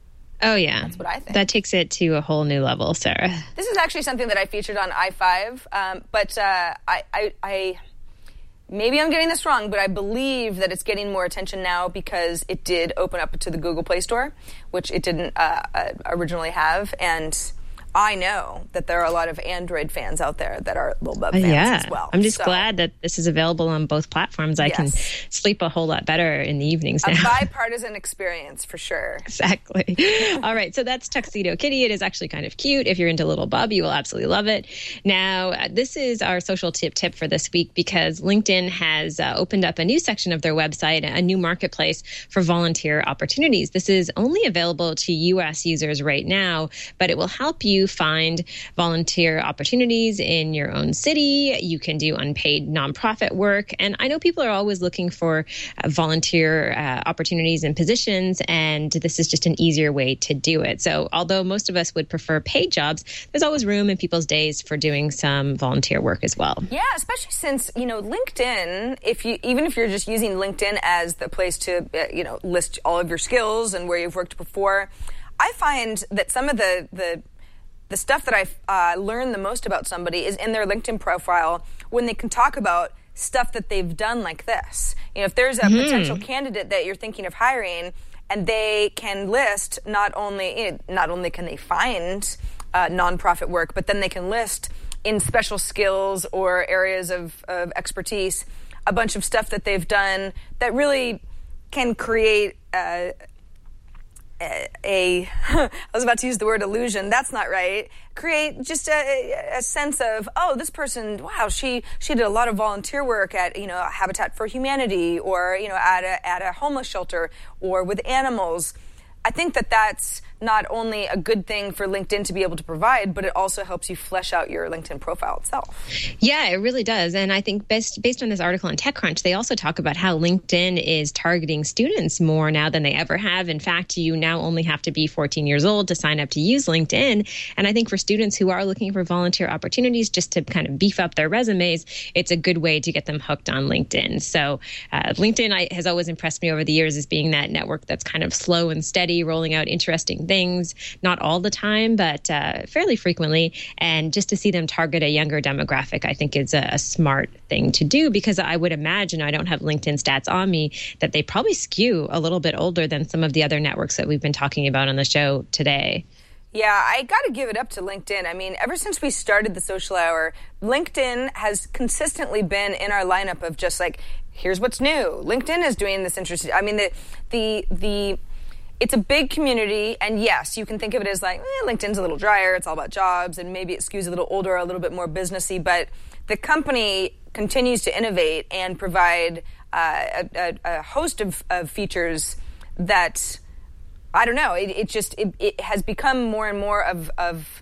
Oh, yeah. That's what I think. That takes it to a whole new level, Sarah. This is actually something that I featured on i5, but I maybe I'm getting this wrong, but I believe that it's getting more attention now because it did open up to the Google Play Store, which it didn't originally have. And I know that there are a lot of Android fans out there that are Lil Bub fans as well. I'm just glad that this is available on both platforms. I can sleep a whole lot better in the evenings now. A bipartisan experience for sure. Exactly. All right, so that's Tuxedo Kitty. It is actually kind of cute. If you're into Little Bub, you will absolutely love it. Now, this is our social tip for this week because LinkedIn has opened up a new section of their website, a new marketplace for volunteer opportunities. This is only available to U.S. users right now, but it will help you find volunteer opportunities in your own city. You can do unpaid nonprofit work. And I know people are always looking for volunteer opportunities and positions, and this is just an easier way to do it. So although most of us would prefer paid jobs, there's always room in people's days for doing some volunteer work as well. Yeah, especially since, LinkedIn, even if you're just using LinkedIn as the place to, list all of your skills and where you've worked before, I find that some of the stuff that I learn the most about somebody is in their LinkedIn profile when they can talk about stuff that they've done like this. If there's a potential candidate that you're thinking of hiring and they can list not only can they find nonprofit work, but then they can list in special skills or areas of expertise a bunch of stuff that they've done that really can create I was about to use the word illusion. That's not right. Create just a sense of, oh, this person, wow, she did a lot of volunteer work at, Habitat for Humanity or, at a homeless shelter or with animals. I think that that's not only a good thing for LinkedIn to be able to provide, but it also helps you flesh out your LinkedIn profile itself. Yeah, it really does. And I think based on this article in TechCrunch, they also talk about how LinkedIn is targeting students more now than they ever have. In fact, you now only have to be 14 years old to sign up to use LinkedIn. And I think for students who are looking for volunteer opportunities just to kind of beef up their resumes, it's a good way to get them hooked on LinkedIn. So LinkedIn has always impressed me over the years as being that network that's kind of slow and steady, rolling out interesting things, not all the time, but fairly frequently. And just to see them target a younger demographic, I think is a smart thing to do, because I would imagine, I don't have LinkedIn stats on me, that they probably skew a little bit older than some of the other networks that we've been talking about on the show today. Yeah, I got to give it up to LinkedIn. I mean, ever since we started the Social Hour, LinkedIn has consistently been in our lineup of just like, here's what's new. LinkedIn is doing this interesting. I mean, it's a big community, and yes, you can think of it as like, LinkedIn's a little drier, it's all about jobs, and maybe it skews a little older, a little bit more businessy, but the company continues to innovate and provide a host of features that, I don't know, it has become more and more of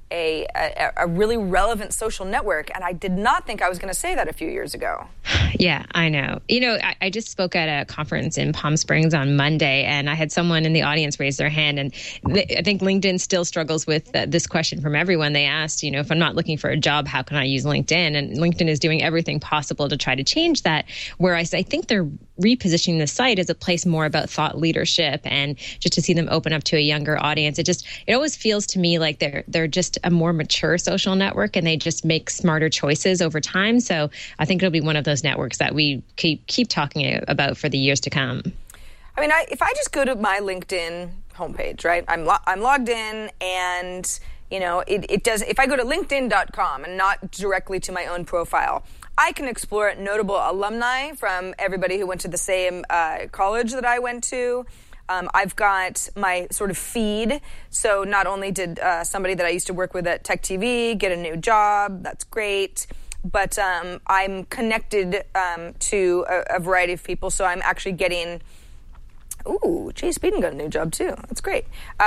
a really relevant social network, and I did not think I was going to say that a few years ago. Yeah, I know. I just spoke at a conference in Palm Springs on Monday, and I had someone in the audience raise their hand, and I think LinkedIn still struggles with this question from everyone. They asked, if I'm not looking for a job, how can I use LinkedIn? And LinkedIn is doing everything possible to try to change that, whereas I think they're repositioning the site as a place more about thought leadership, and just to see them open up to a younger audience. It always feels to me like they're just a more mature social network, and they just make smarter choices over time. So I think it'll be one of those networks that we keep talking about for the years to come. I mean, if I just go to my LinkedIn homepage, right? I'm logged in, and it does. If I go to LinkedIn.com and not directly to my own profile, I can explore notable alumni from everybody who went to the same college that I went to. I've got my sort of feed. So not only did somebody that I used to work with at Tech TV get a new job, that's great, but I'm connected to a variety of people. So I'm actually getting, Chase Beaton got a new job too. That's great.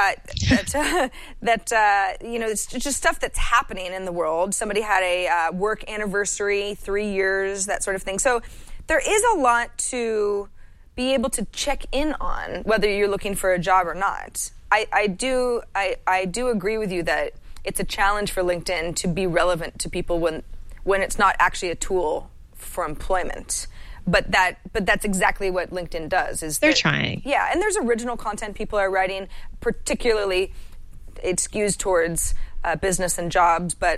It's just stuff that's happening in the world. Somebody had a work anniversary, 3 years, that sort of thing. So there is a lot to be able to check in on, whether you're looking for a job or not. I do agree with you that it's a challenge for LinkedIn to be relevant to people when it's not actually a tool for employment. But that's exactly what LinkedIn does. They're trying. Yeah, and there's original content people are writing, particularly it skews towards business and jobs, but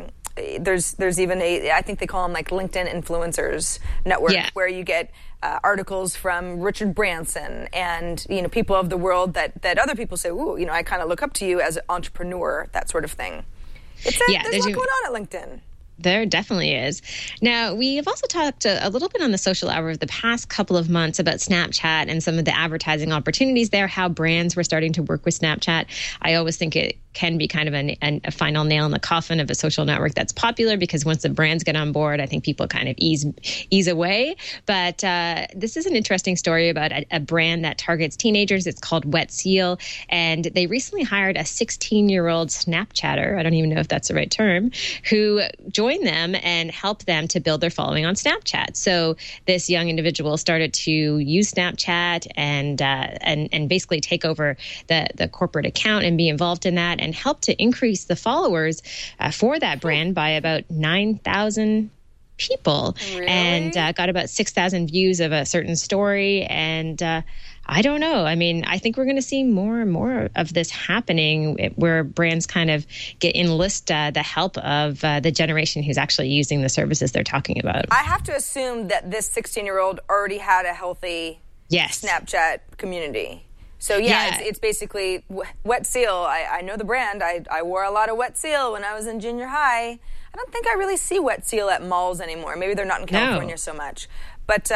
there's even I think they call them like LinkedIn Influencers Network, where you get articles from Richard Branson and people of the world that other people say, ooh, I kind of look up to you as an entrepreneur, that sort of thing. There's a lot going on at LinkedIn. There definitely is. Now, we have also talked a little bit on the Social Hour of the past couple of months about Snapchat and some of the advertising opportunities there, how brands were starting to work with Snapchat. I always think it can be kind of a final nail in the coffin of a social network that's popular, because once the brands get on board, I think people kind of ease away. But this is an interesting story about a brand that targets teenagers. It's called Wet Seal, and they recently hired a 16-year-old Snapchatter, I don't even know if that's the right term, who joined them and helped them to build their following on Snapchat. So this young individual started to use Snapchat and basically take over the corporate account and be involved in that, and helped to increase the followers for that brand by about 9,000 people. Really? And got about 6,000 views of a certain story. And I don't know. I mean, I think we're going to see more and more of this happening, where brands kind of enlist the help of the generation who's actually using the services they're talking about. I have to assume that this 16-year-old already had a healthy Snapchat community. So, it's basically Wet Seal. I know the brand. I wore a lot of Wet Seal when I was in junior high. I don't think I really see Wet Seal at malls anymore. Maybe they're not in California so much. But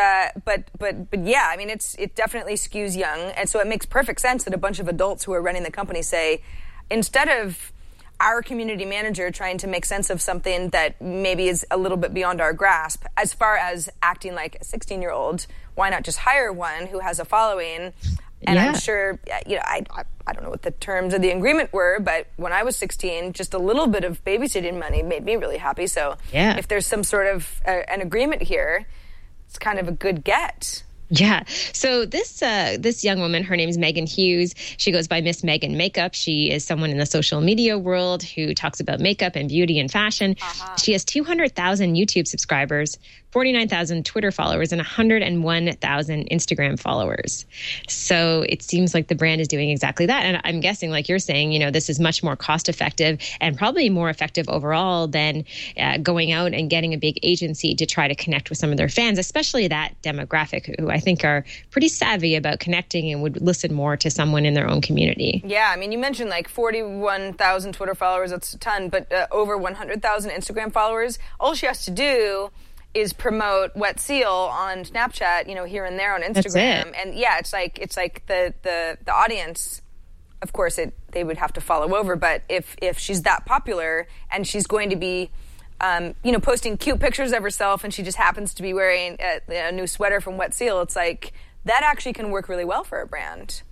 yeah, I mean, it definitely skews young. And so it makes perfect sense that a bunch of adults who are running the company say, instead of our community manager trying to make sense of something that maybe is a little bit beyond our grasp, as far as acting like a 16-year-old, why not just hire one who has a following? And I'm sure, I don't know what the terms of the agreement were, but when I was 16, just a little bit of babysitting money made me really happy. So if there's some sort of an agreement here, it's kind of a good get. Yeah. So this young woman, her name is Megan Hughes. She goes by Miss Megan Makeup. She is someone in the social media world who talks about makeup and beauty and fashion. She has 200,000 YouTube subscribers, 49,000 Twitter followers, and 101,000 Instagram followers. So it seems like the brand is doing exactly that. And I'm guessing, like you're saying, this is much more cost effective and probably more effective overall than going out and getting a big agency to try to connect with some of their fans, especially that demographic who I think are pretty savvy about connecting and would listen more to someone in their own community. Yeah, I mean, you mentioned like 41,000 Twitter followers, that's a ton, but over 100,000 Instagram followers. All she has to do is promote Wet Seal on Snapchat, here and there on Instagram. And it's like the audience, of course they would have to follow over, but if she's that popular and she's going to be posting cute pictures of herself and she just happens to be wearing a new sweater from Wet Seal, it's like that actually can work really well for a brand.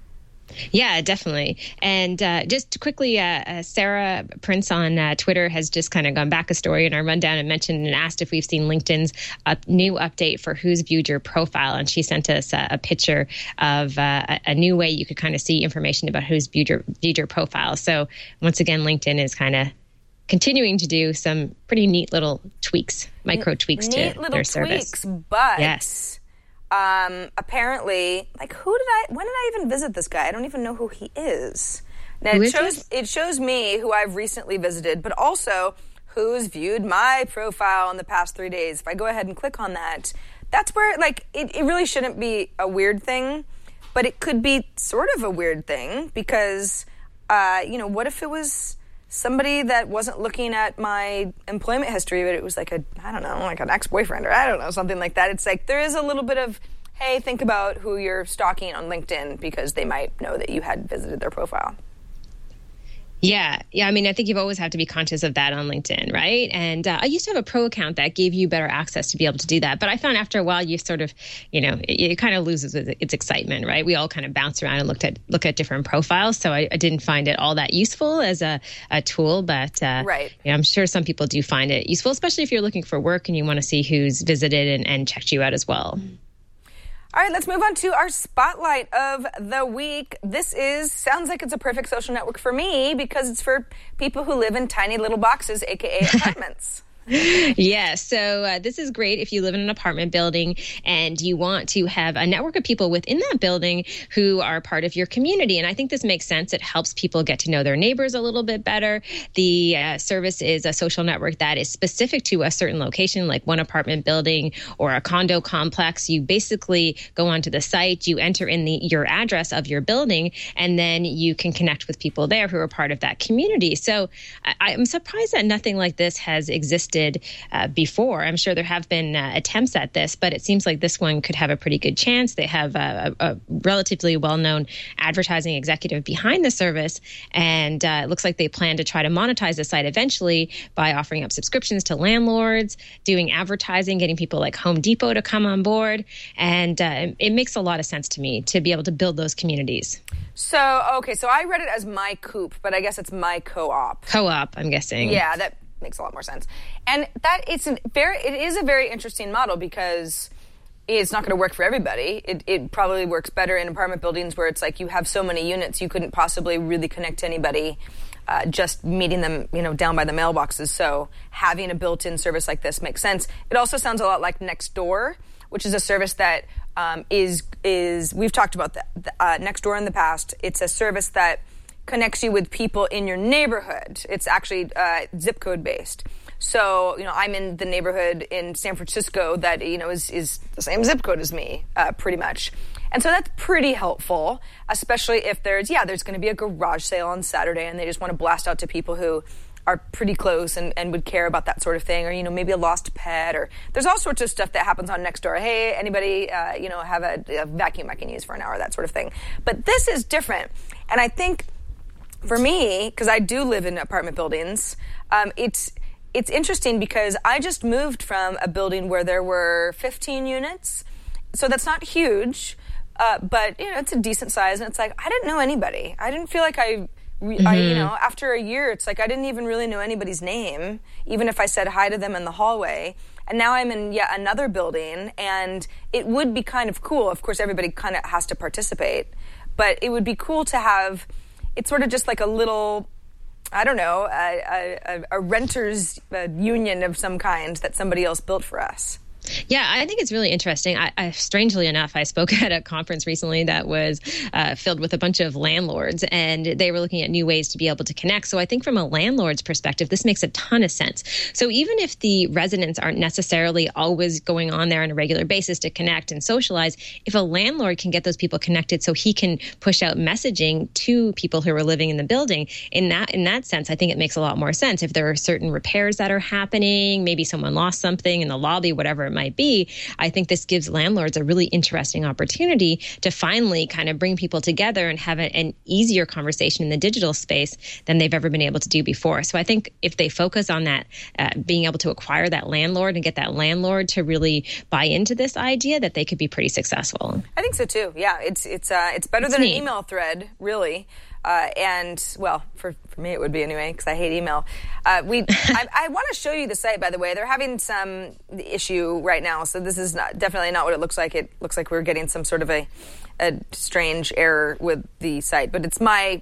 Yeah, definitely. And just quickly, Sarah Prince on Twitter has just kind of gone back a story in our rundown and mentioned and asked if we've seen LinkedIn's new update for who's viewed your profile. And she sent us a picture of a new way you could kind of see information about who's viewed your profile. So once again, LinkedIn is kind of continuing to do some pretty neat little tweaks, micro tweaks to their service. But yes. Apparently, like when did I even visit this guy? I don't even know who he is. Now it shows me who I've recently visited, but also who's viewed my profile in the past 3 days. If I go ahead and click on that, that's where it really shouldn't be a weird thing, but it could be sort of a weird thing because what if it was somebody that wasn't looking at my employment history, but it was like an ex-boyfriend or I don't know, something like that. It's like there is a little bit of, hey, think about who you're stalking on LinkedIn because they might know that you had visited their profile. Yeah. I mean, I think you've always have to be conscious of that on LinkedIn, right? And I used to have a pro account that gave you better access to be able to do that. But I found after a while, you sort of, it kind of loses its excitement, right? We all kind of bounce around and look at different profiles. So I didn't find it all that useful as a tool. But right. I'm sure some people do find it useful, especially if you're looking for work and you want to see who's visited and checked you out as well. All right, let's move on to our spotlight of the week. This sounds like it's a perfect social network for me because it's for people who live in tiny little boxes, aka apartments. Yeah, so this is great if you live in an apartment building and you want to have a network of people within that building who are part of your community. And I think this makes sense. It helps people get to know their neighbors a little bit better. The service is a social network that is specific to a certain location, like one apartment building or a condo complex. You basically go onto the site, you enter in your address of your building, and then you can connect with people there who are part of that community. So I'm surprised that nothing like this has existed before. I'm sure there have been attempts at this, but it seems like this one could have a pretty good chance. They have a relatively well-known advertising executive behind the service, and it looks like they plan to try to monetize the site eventually by offering up subscriptions to landlords, doing advertising, getting people like Home Depot to come on board, and it makes a lot of sense to me to be able to build those communities. So I read it as My Coop, but I guess it's My Co-op. Co-op, I'm guessing. Yeah, that makes a lot more sense. And that it is a very interesting model because it's not going to work for everybody. It probably works better in apartment buildings where it's like you have so many units you couldn't possibly really connect to anybody just meeting them, down by the mailboxes. So having a built-in service like this makes sense. It also sounds a lot like Nextdoor, which is a service that is we've talked about Nextdoor in the past. It's a service that connects you with people in your neighborhood. It's actually zip code based. So, I'm in the neighborhood in San Francisco that, is the same zip code as me, pretty much. And so that's pretty helpful, especially if there's going to be a garage sale on Saturday and they just want to blast out to people who are pretty close and would care about that sort of thing, or, maybe a lost pet, or there's all sorts of stuff that happens on Nextdoor. Hey, anybody, have a vacuum I can use for an hour, that sort of thing. But this is different. And I think for me, because I do live in apartment buildings, it's interesting because I just moved from a building where there were 15 units. So that's not huge, but it's a decent size. And it's like, I didn't know anybody. I didn't feel like I after a year, it's like I didn't even really know anybody's name, even if I said hi to them in the hallway. And now I'm in yet another building, and it would be kind of cool. Of course, everybody kind of has to participate, but it would be cool to have. It's sort of just like a little, I don't know, a renters union of some kind that somebody else built for us. Yeah, I think it's really interesting. Strangely enough, I spoke at a conference recently that was filled with a bunch of landlords, and they were looking at new ways to be able to connect. So I think from a landlord's perspective, this makes a ton of sense. So even if the residents aren't necessarily always going on there on a regular basis to connect and socialize, if a landlord can get those people connected so he can push out messaging to people who are living in the building, in that sense, I think it makes a lot more sense. If there are certain repairs that are happening, maybe someone lost something in the lobby, whatever it might be, I think this gives landlords a really interesting opportunity to finally kind of bring people together and have an easier conversation in the digital space than they've ever been able to do before. So I think if they focus on that, being able to acquire that landlord and get that landlord to really buy into this idea, that they could be pretty successful. I think so too. Yeah, it's better than an email thread, really. And well, for me it would be anyway, because I hate email. I want to show you the site, by the way. They're having some issue right now, so this is definitely not what it looks like. It looks like we're getting some sort of a strange error with the site, but it's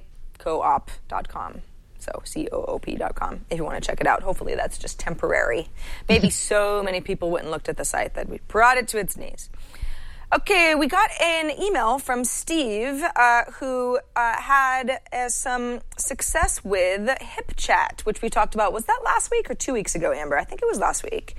mycoop.com. So COOP.com if you want to check it out. Hopefully that's just temporary. Maybe so many people went and looked at the site that we brought it to its knees. Okay, we got an email from Steve who had some success with HipChat, which we talked about. Was that last week or 2 weeks ago, Amber? I think it was last week.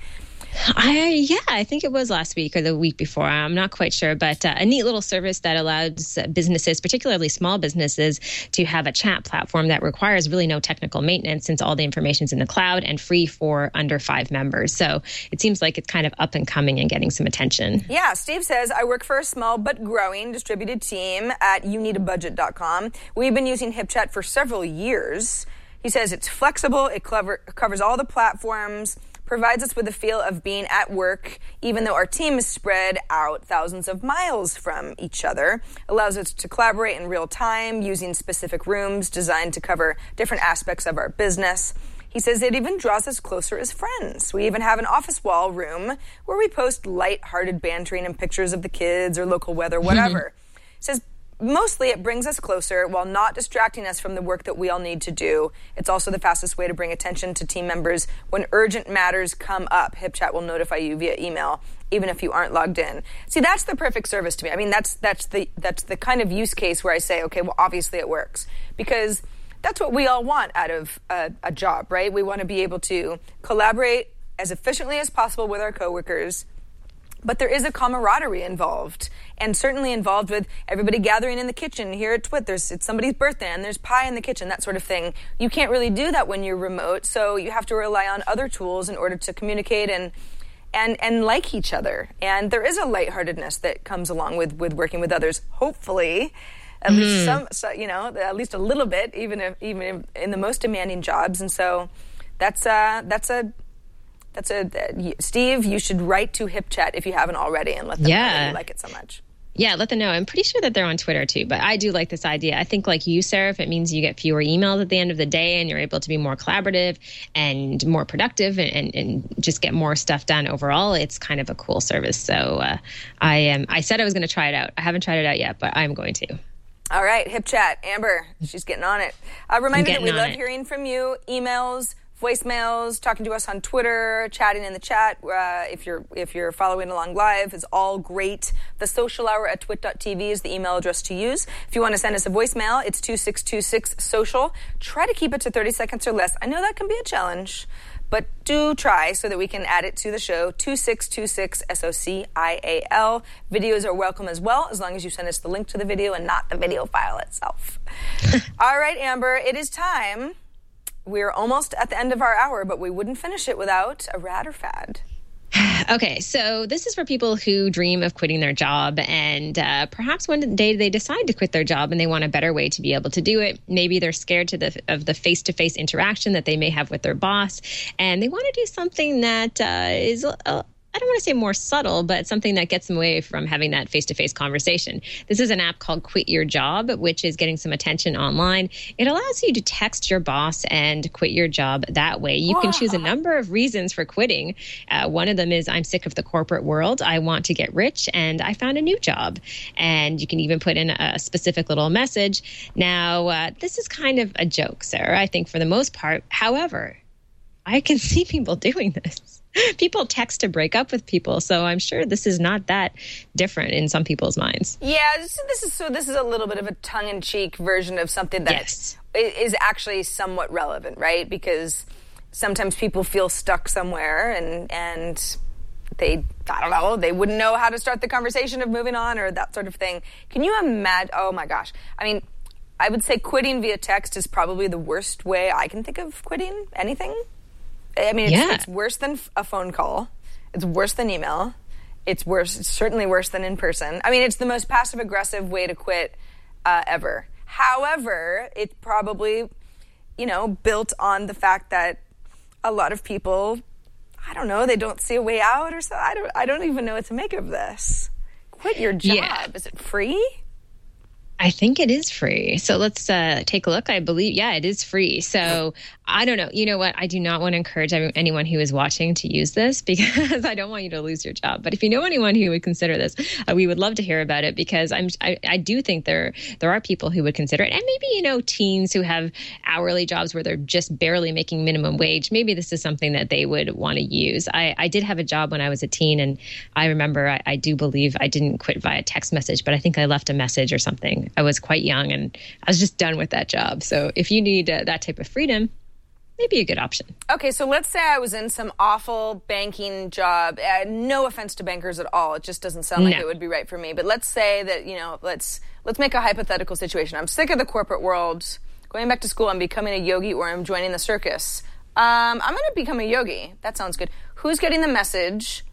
I think it was last week or the week before. I'm not quite sure, but a neat little service that allows businesses, particularly small businesses, to have a chat platform that requires really no technical maintenance since all the information's in the cloud and free for under 5 members. So it seems like it's kind of up and coming and getting some attention. Yeah, Steve says, I work for a small but growing distributed team at youneedabudget.com. We've been using HipChat for several years. He says it's flexible, it covers all the platforms, provides us with a feel of being at work, even though our team is spread out thousands of miles from each other. Allows us to collaborate in real time using specific rooms designed to cover different aspects of our business. He says it even draws us closer as friends. We even have an office wall room where we post light-hearted bantering and pictures of the kids or local weather, whatever. He says, mostly it brings us closer while not distracting us from the work that we all need to do. It's also the fastest way to bring attention to team members when urgent matters come up. HipChat will notify you via email, even if you aren't logged in. See, that's the perfect service to me. I mean, that's the kind of use case where I say, okay, well, obviously it works. Because that's what we all want out of a job, right? We want to be able to collaborate as efficiently as possible with our coworkers. But there is a camaraderie involved, and certainly involved with everybody gathering in the kitchen here at Twit. It's somebody's birthday, and there's pie in the kitchen, that sort of thing. You can't really do that when you're remote, so you have to rely on other tools in order to communicate and like each other. And there is a lightheartedness that comes along with working with others. Hopefully, at least at least a little bit, even in the most demanding jobs. And so that's Steve, you should write to HipChat if you haven't already and let them know that you like it so much. Yeah, let them know. I'm pretty sure that they're on Twitter too, but I do like this idea. I think like you, Sarah, if it means you get fewer emails at the end of the day and you're able to be more collaborative and more productive and just get more stuff done overall, it's kind of a cool service. So I said I was going to try it out. I haven't tried it out yet, but I'm going to. All right, HipChat, Amber, she's getting on it. Reminder that we love hearing from you, emails, voicemails, talking to us on Twitter, chatting in the chat. If you're following along live, is all great. The social hour at twit.tv is the email address to use. If you want to send us a voicemail, it's 2626-SOCIAL. Try to keep it to 30 seconds or less. I know that can be a challenge, but do try so that we can add it to the show. 2626-SOCIAL. Videos are welcome as well, as long as you send us the link to the video and not the video file itself. All right, Amber, it is time. We're almost at the end of our hour, but we wouldn't finish it without a rad or fad. Okay, so this is for people who dream of quitting their job, and perhaps one day they decide to quit their job and they want a better way to be able to do it. Maybe they're scared of the face-to-face interaction that they may have with their boss, and they want to do something that is I don't want to say more subtle, but something that gets them away from having that face-to-face conversation. This is an app called Quit Your Job, which is getting some attention online. It allows you to text your boss and quit your job that way. You can choose a number of reasons for quitting. One of them is, I'm sick of the corporate world. I want to get rich, and I found a new job. And you can even put in a specific little message. Now, this is kind of a joke, Sarah, I think, for the most part. However, I can see people doing this. People text to break up with people, so I'm sure this is not that different in some people's minds. Yeah, this is a little bit of a tongue-in-cheek version of something that is actually somewhat relevant, right? Because sometimes people feel stuck somewhere and they wouldn't know how to start the conversation of moving on or that sort of thing. Can you imagine? Oh my gosh. I mean, I would say quitting via text is probably the worst way I can think of quitting anything. I mean, it's worse than a phone call. It's worse than email. It's certainly worse than in person. I mean, it's the most passive-aggressive way to quit ever. However, it's probably, built on the fact that a lot of people, I don't know, they don't see a way out or so. I don't even know what to make of this. Quit your job. Yeah. Is it free? I think it is free. So let's take a look. I believe, it is free. So I don't know. You know what? I do not want to encourage anyone who is watching to use this because I don't want you to lose your job. But if you know anyone who would consider this, we would love to hear about it because I do think there are people who would consider it. And maybe, teens who have hourly jobs where they're just barely making minimum wage. Maybe this is something that they would want to use. I did have a job when I was a teen, and I remember I do believe I didn't quit via text message, but I think I left a message or something. I was quite young and I was just done with that job. So if you need that type of freedom, maybe a good option. Okay, so let's say I was in some awful banking job. No offense to bankers at all. It just doesn't sound like it would be right for me. But let's say that, let's make a hypothetical situation. I'm sick of the corporate world. Going back to school, I'm becoming a yogi or I'm joining the circus. I'm going to become a yogi. That sounds good. Who's getting the message?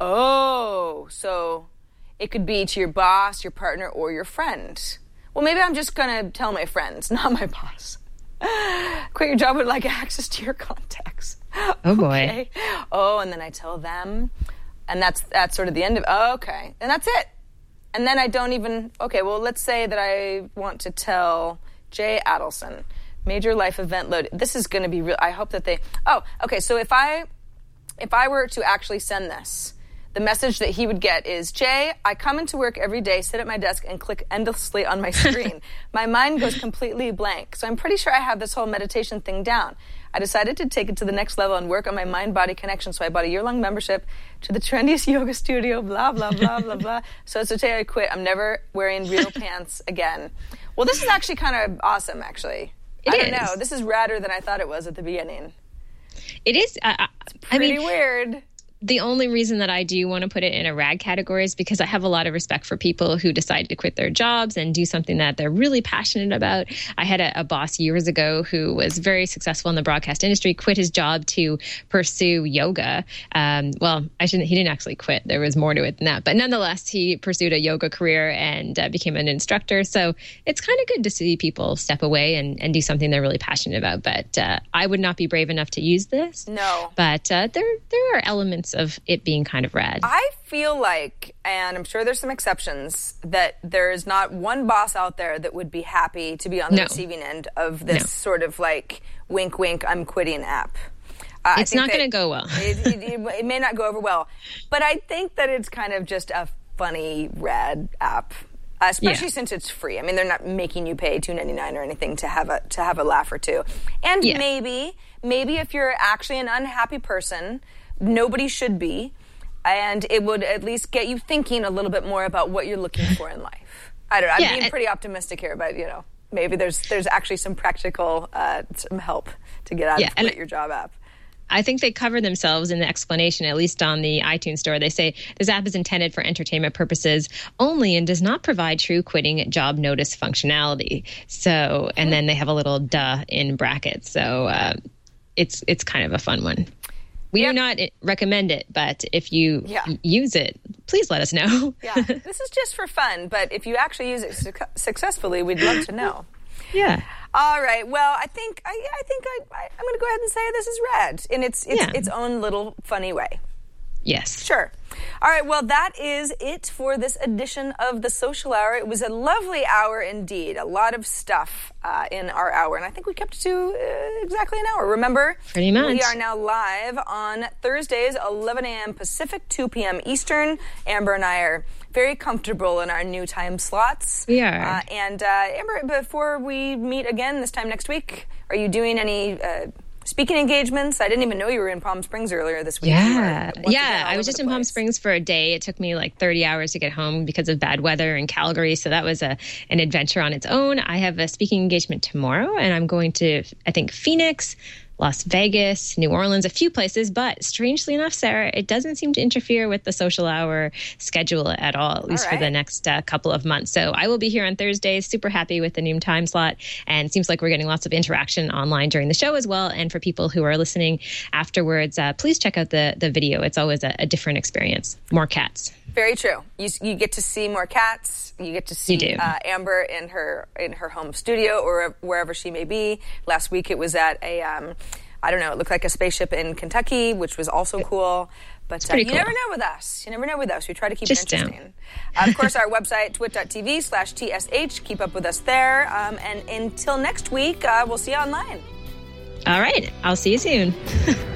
Oh, so it could be to your boss, your partner, or your friend. Well, maybe I'm just going to tell my friends, not my boss. Quit your job would like access to your contacts. Oh, boy. Okay. Oh, and then I tell them. And that's sort of the end of it. Okay. And that's it. And then I don't even... Okay, well, let's say that I want to tell Jay Adelson, major life event load. This is going to be real. I hope that they... Oh, okay. So if I were to actually send this, the message that he would get is, Jay, I come into work every day, sit at my desk, and click endlessly on my screen. My mind goes completely blank. So I'm pretty sure I have this whole meditation thing down. I decided to take it to the next level and work on my mind-body connection. So I bought a year-long membership to the trendiest yoga studio, blah, blah, blah, blah, blah. So today I quit. I'm never wearing real pants again. Well, this is actually kind of awesome, actually. I don't know. This is radder than I thought it was at the beginning. It is. It's pretty weird. The only reason that I do want to put it in a rad category is because I have a lot of respect for people who decide to quit their jobs and do something that they're really passionate about. I had a boss years ago who was very successful in the broadcast industry, quit his job to pursue yoga. He didn't actually quit. There was more to it than that. But nonetheless, he pursued a yoga career and became an instructor. So it's kind of good to see people step away and do something they're really passionate about. But I would not be brave enough to use this. No. But there are elements of it being kind of rad. I feel like, and I'm sure there's some exceptions, that there is not one boss out there that would be happy to be on the receiving end of this sort of like wink, wink, I'm quitting app. It's not going to go well. It may not go over well, but I think that it's kind of just a funny, rad app. Especially since it's free. I mean, they're not making you pay $2.99 or anything to have a laugh or two. And maybe if you're actually an unhappy person, nobody should be, and it would at least get you thinking a little bit more about what you're looking for in life. I don't know. I'm being pretty optimistic here, but maybe there's actually some practical some help to get out of Quit Your Job app. I think they cover themselves in the explanation, at least on the iTunes store. They say this app is intended for entertainment purposes only and does not provide true quitting job notice functionality. So, and then they have a little duh in brackets. So it's kind of a fun one. We do not recommend it, but if you use it, please let us know. Yeah, this is just for fun, but if you actually use it successfully, we'd love to know. Yeah. All right. Well, I think I'm going to go ahead and say this is rad in its own little funny way. Yes. Sure. All right. Well, that is it for this edition of the Social Hour. It was a lovely hour indeed. A lot of stuff in our hour, and I think we kept it to exactly an hour. Remember, pretty much. We are now live on Thursdays, 11 a.m. Pacific, 2 p.m. Eastern. Amber and I are very comfortable in our new time slots. We are. And Amber, before we meet again this time next week, are you doing any speaking engagements? I didn't even know you were in Palm Springs earlier this week. Yeah. I was just in Palm Springs for a day. It took me like 30 hours to get home because of bad weather in Calgary. So that was an adventure on its own. I have a speaking engagement tomorrow, and I'm going to, I think, Phoenix, Las Vegas, New Orleans, a few places. But strangely enough, Sarah, it doesn't seem to interfere with the Social Hour schedule at all, at least for the next couple of months. So I will be here on Thursdays, super happy with the new time slot. And it seems like we're getting lots of interaction online during the show as well. And for people who are listening afterwards, please check out the video. It's always a different experience. More cats. Very true. You get to see more cats. You get to see Amber in her home studio or wherever she may be. Last week it was at I don't know, it looked like a spaceship in Kentucky, which was also cool. But you never know with us. You never know with us. We try to keep it interesting. Of course, our website, twit.tv/TSH. Keep up with us there. And until next week, we'll see you online. All right. I'll see you soon.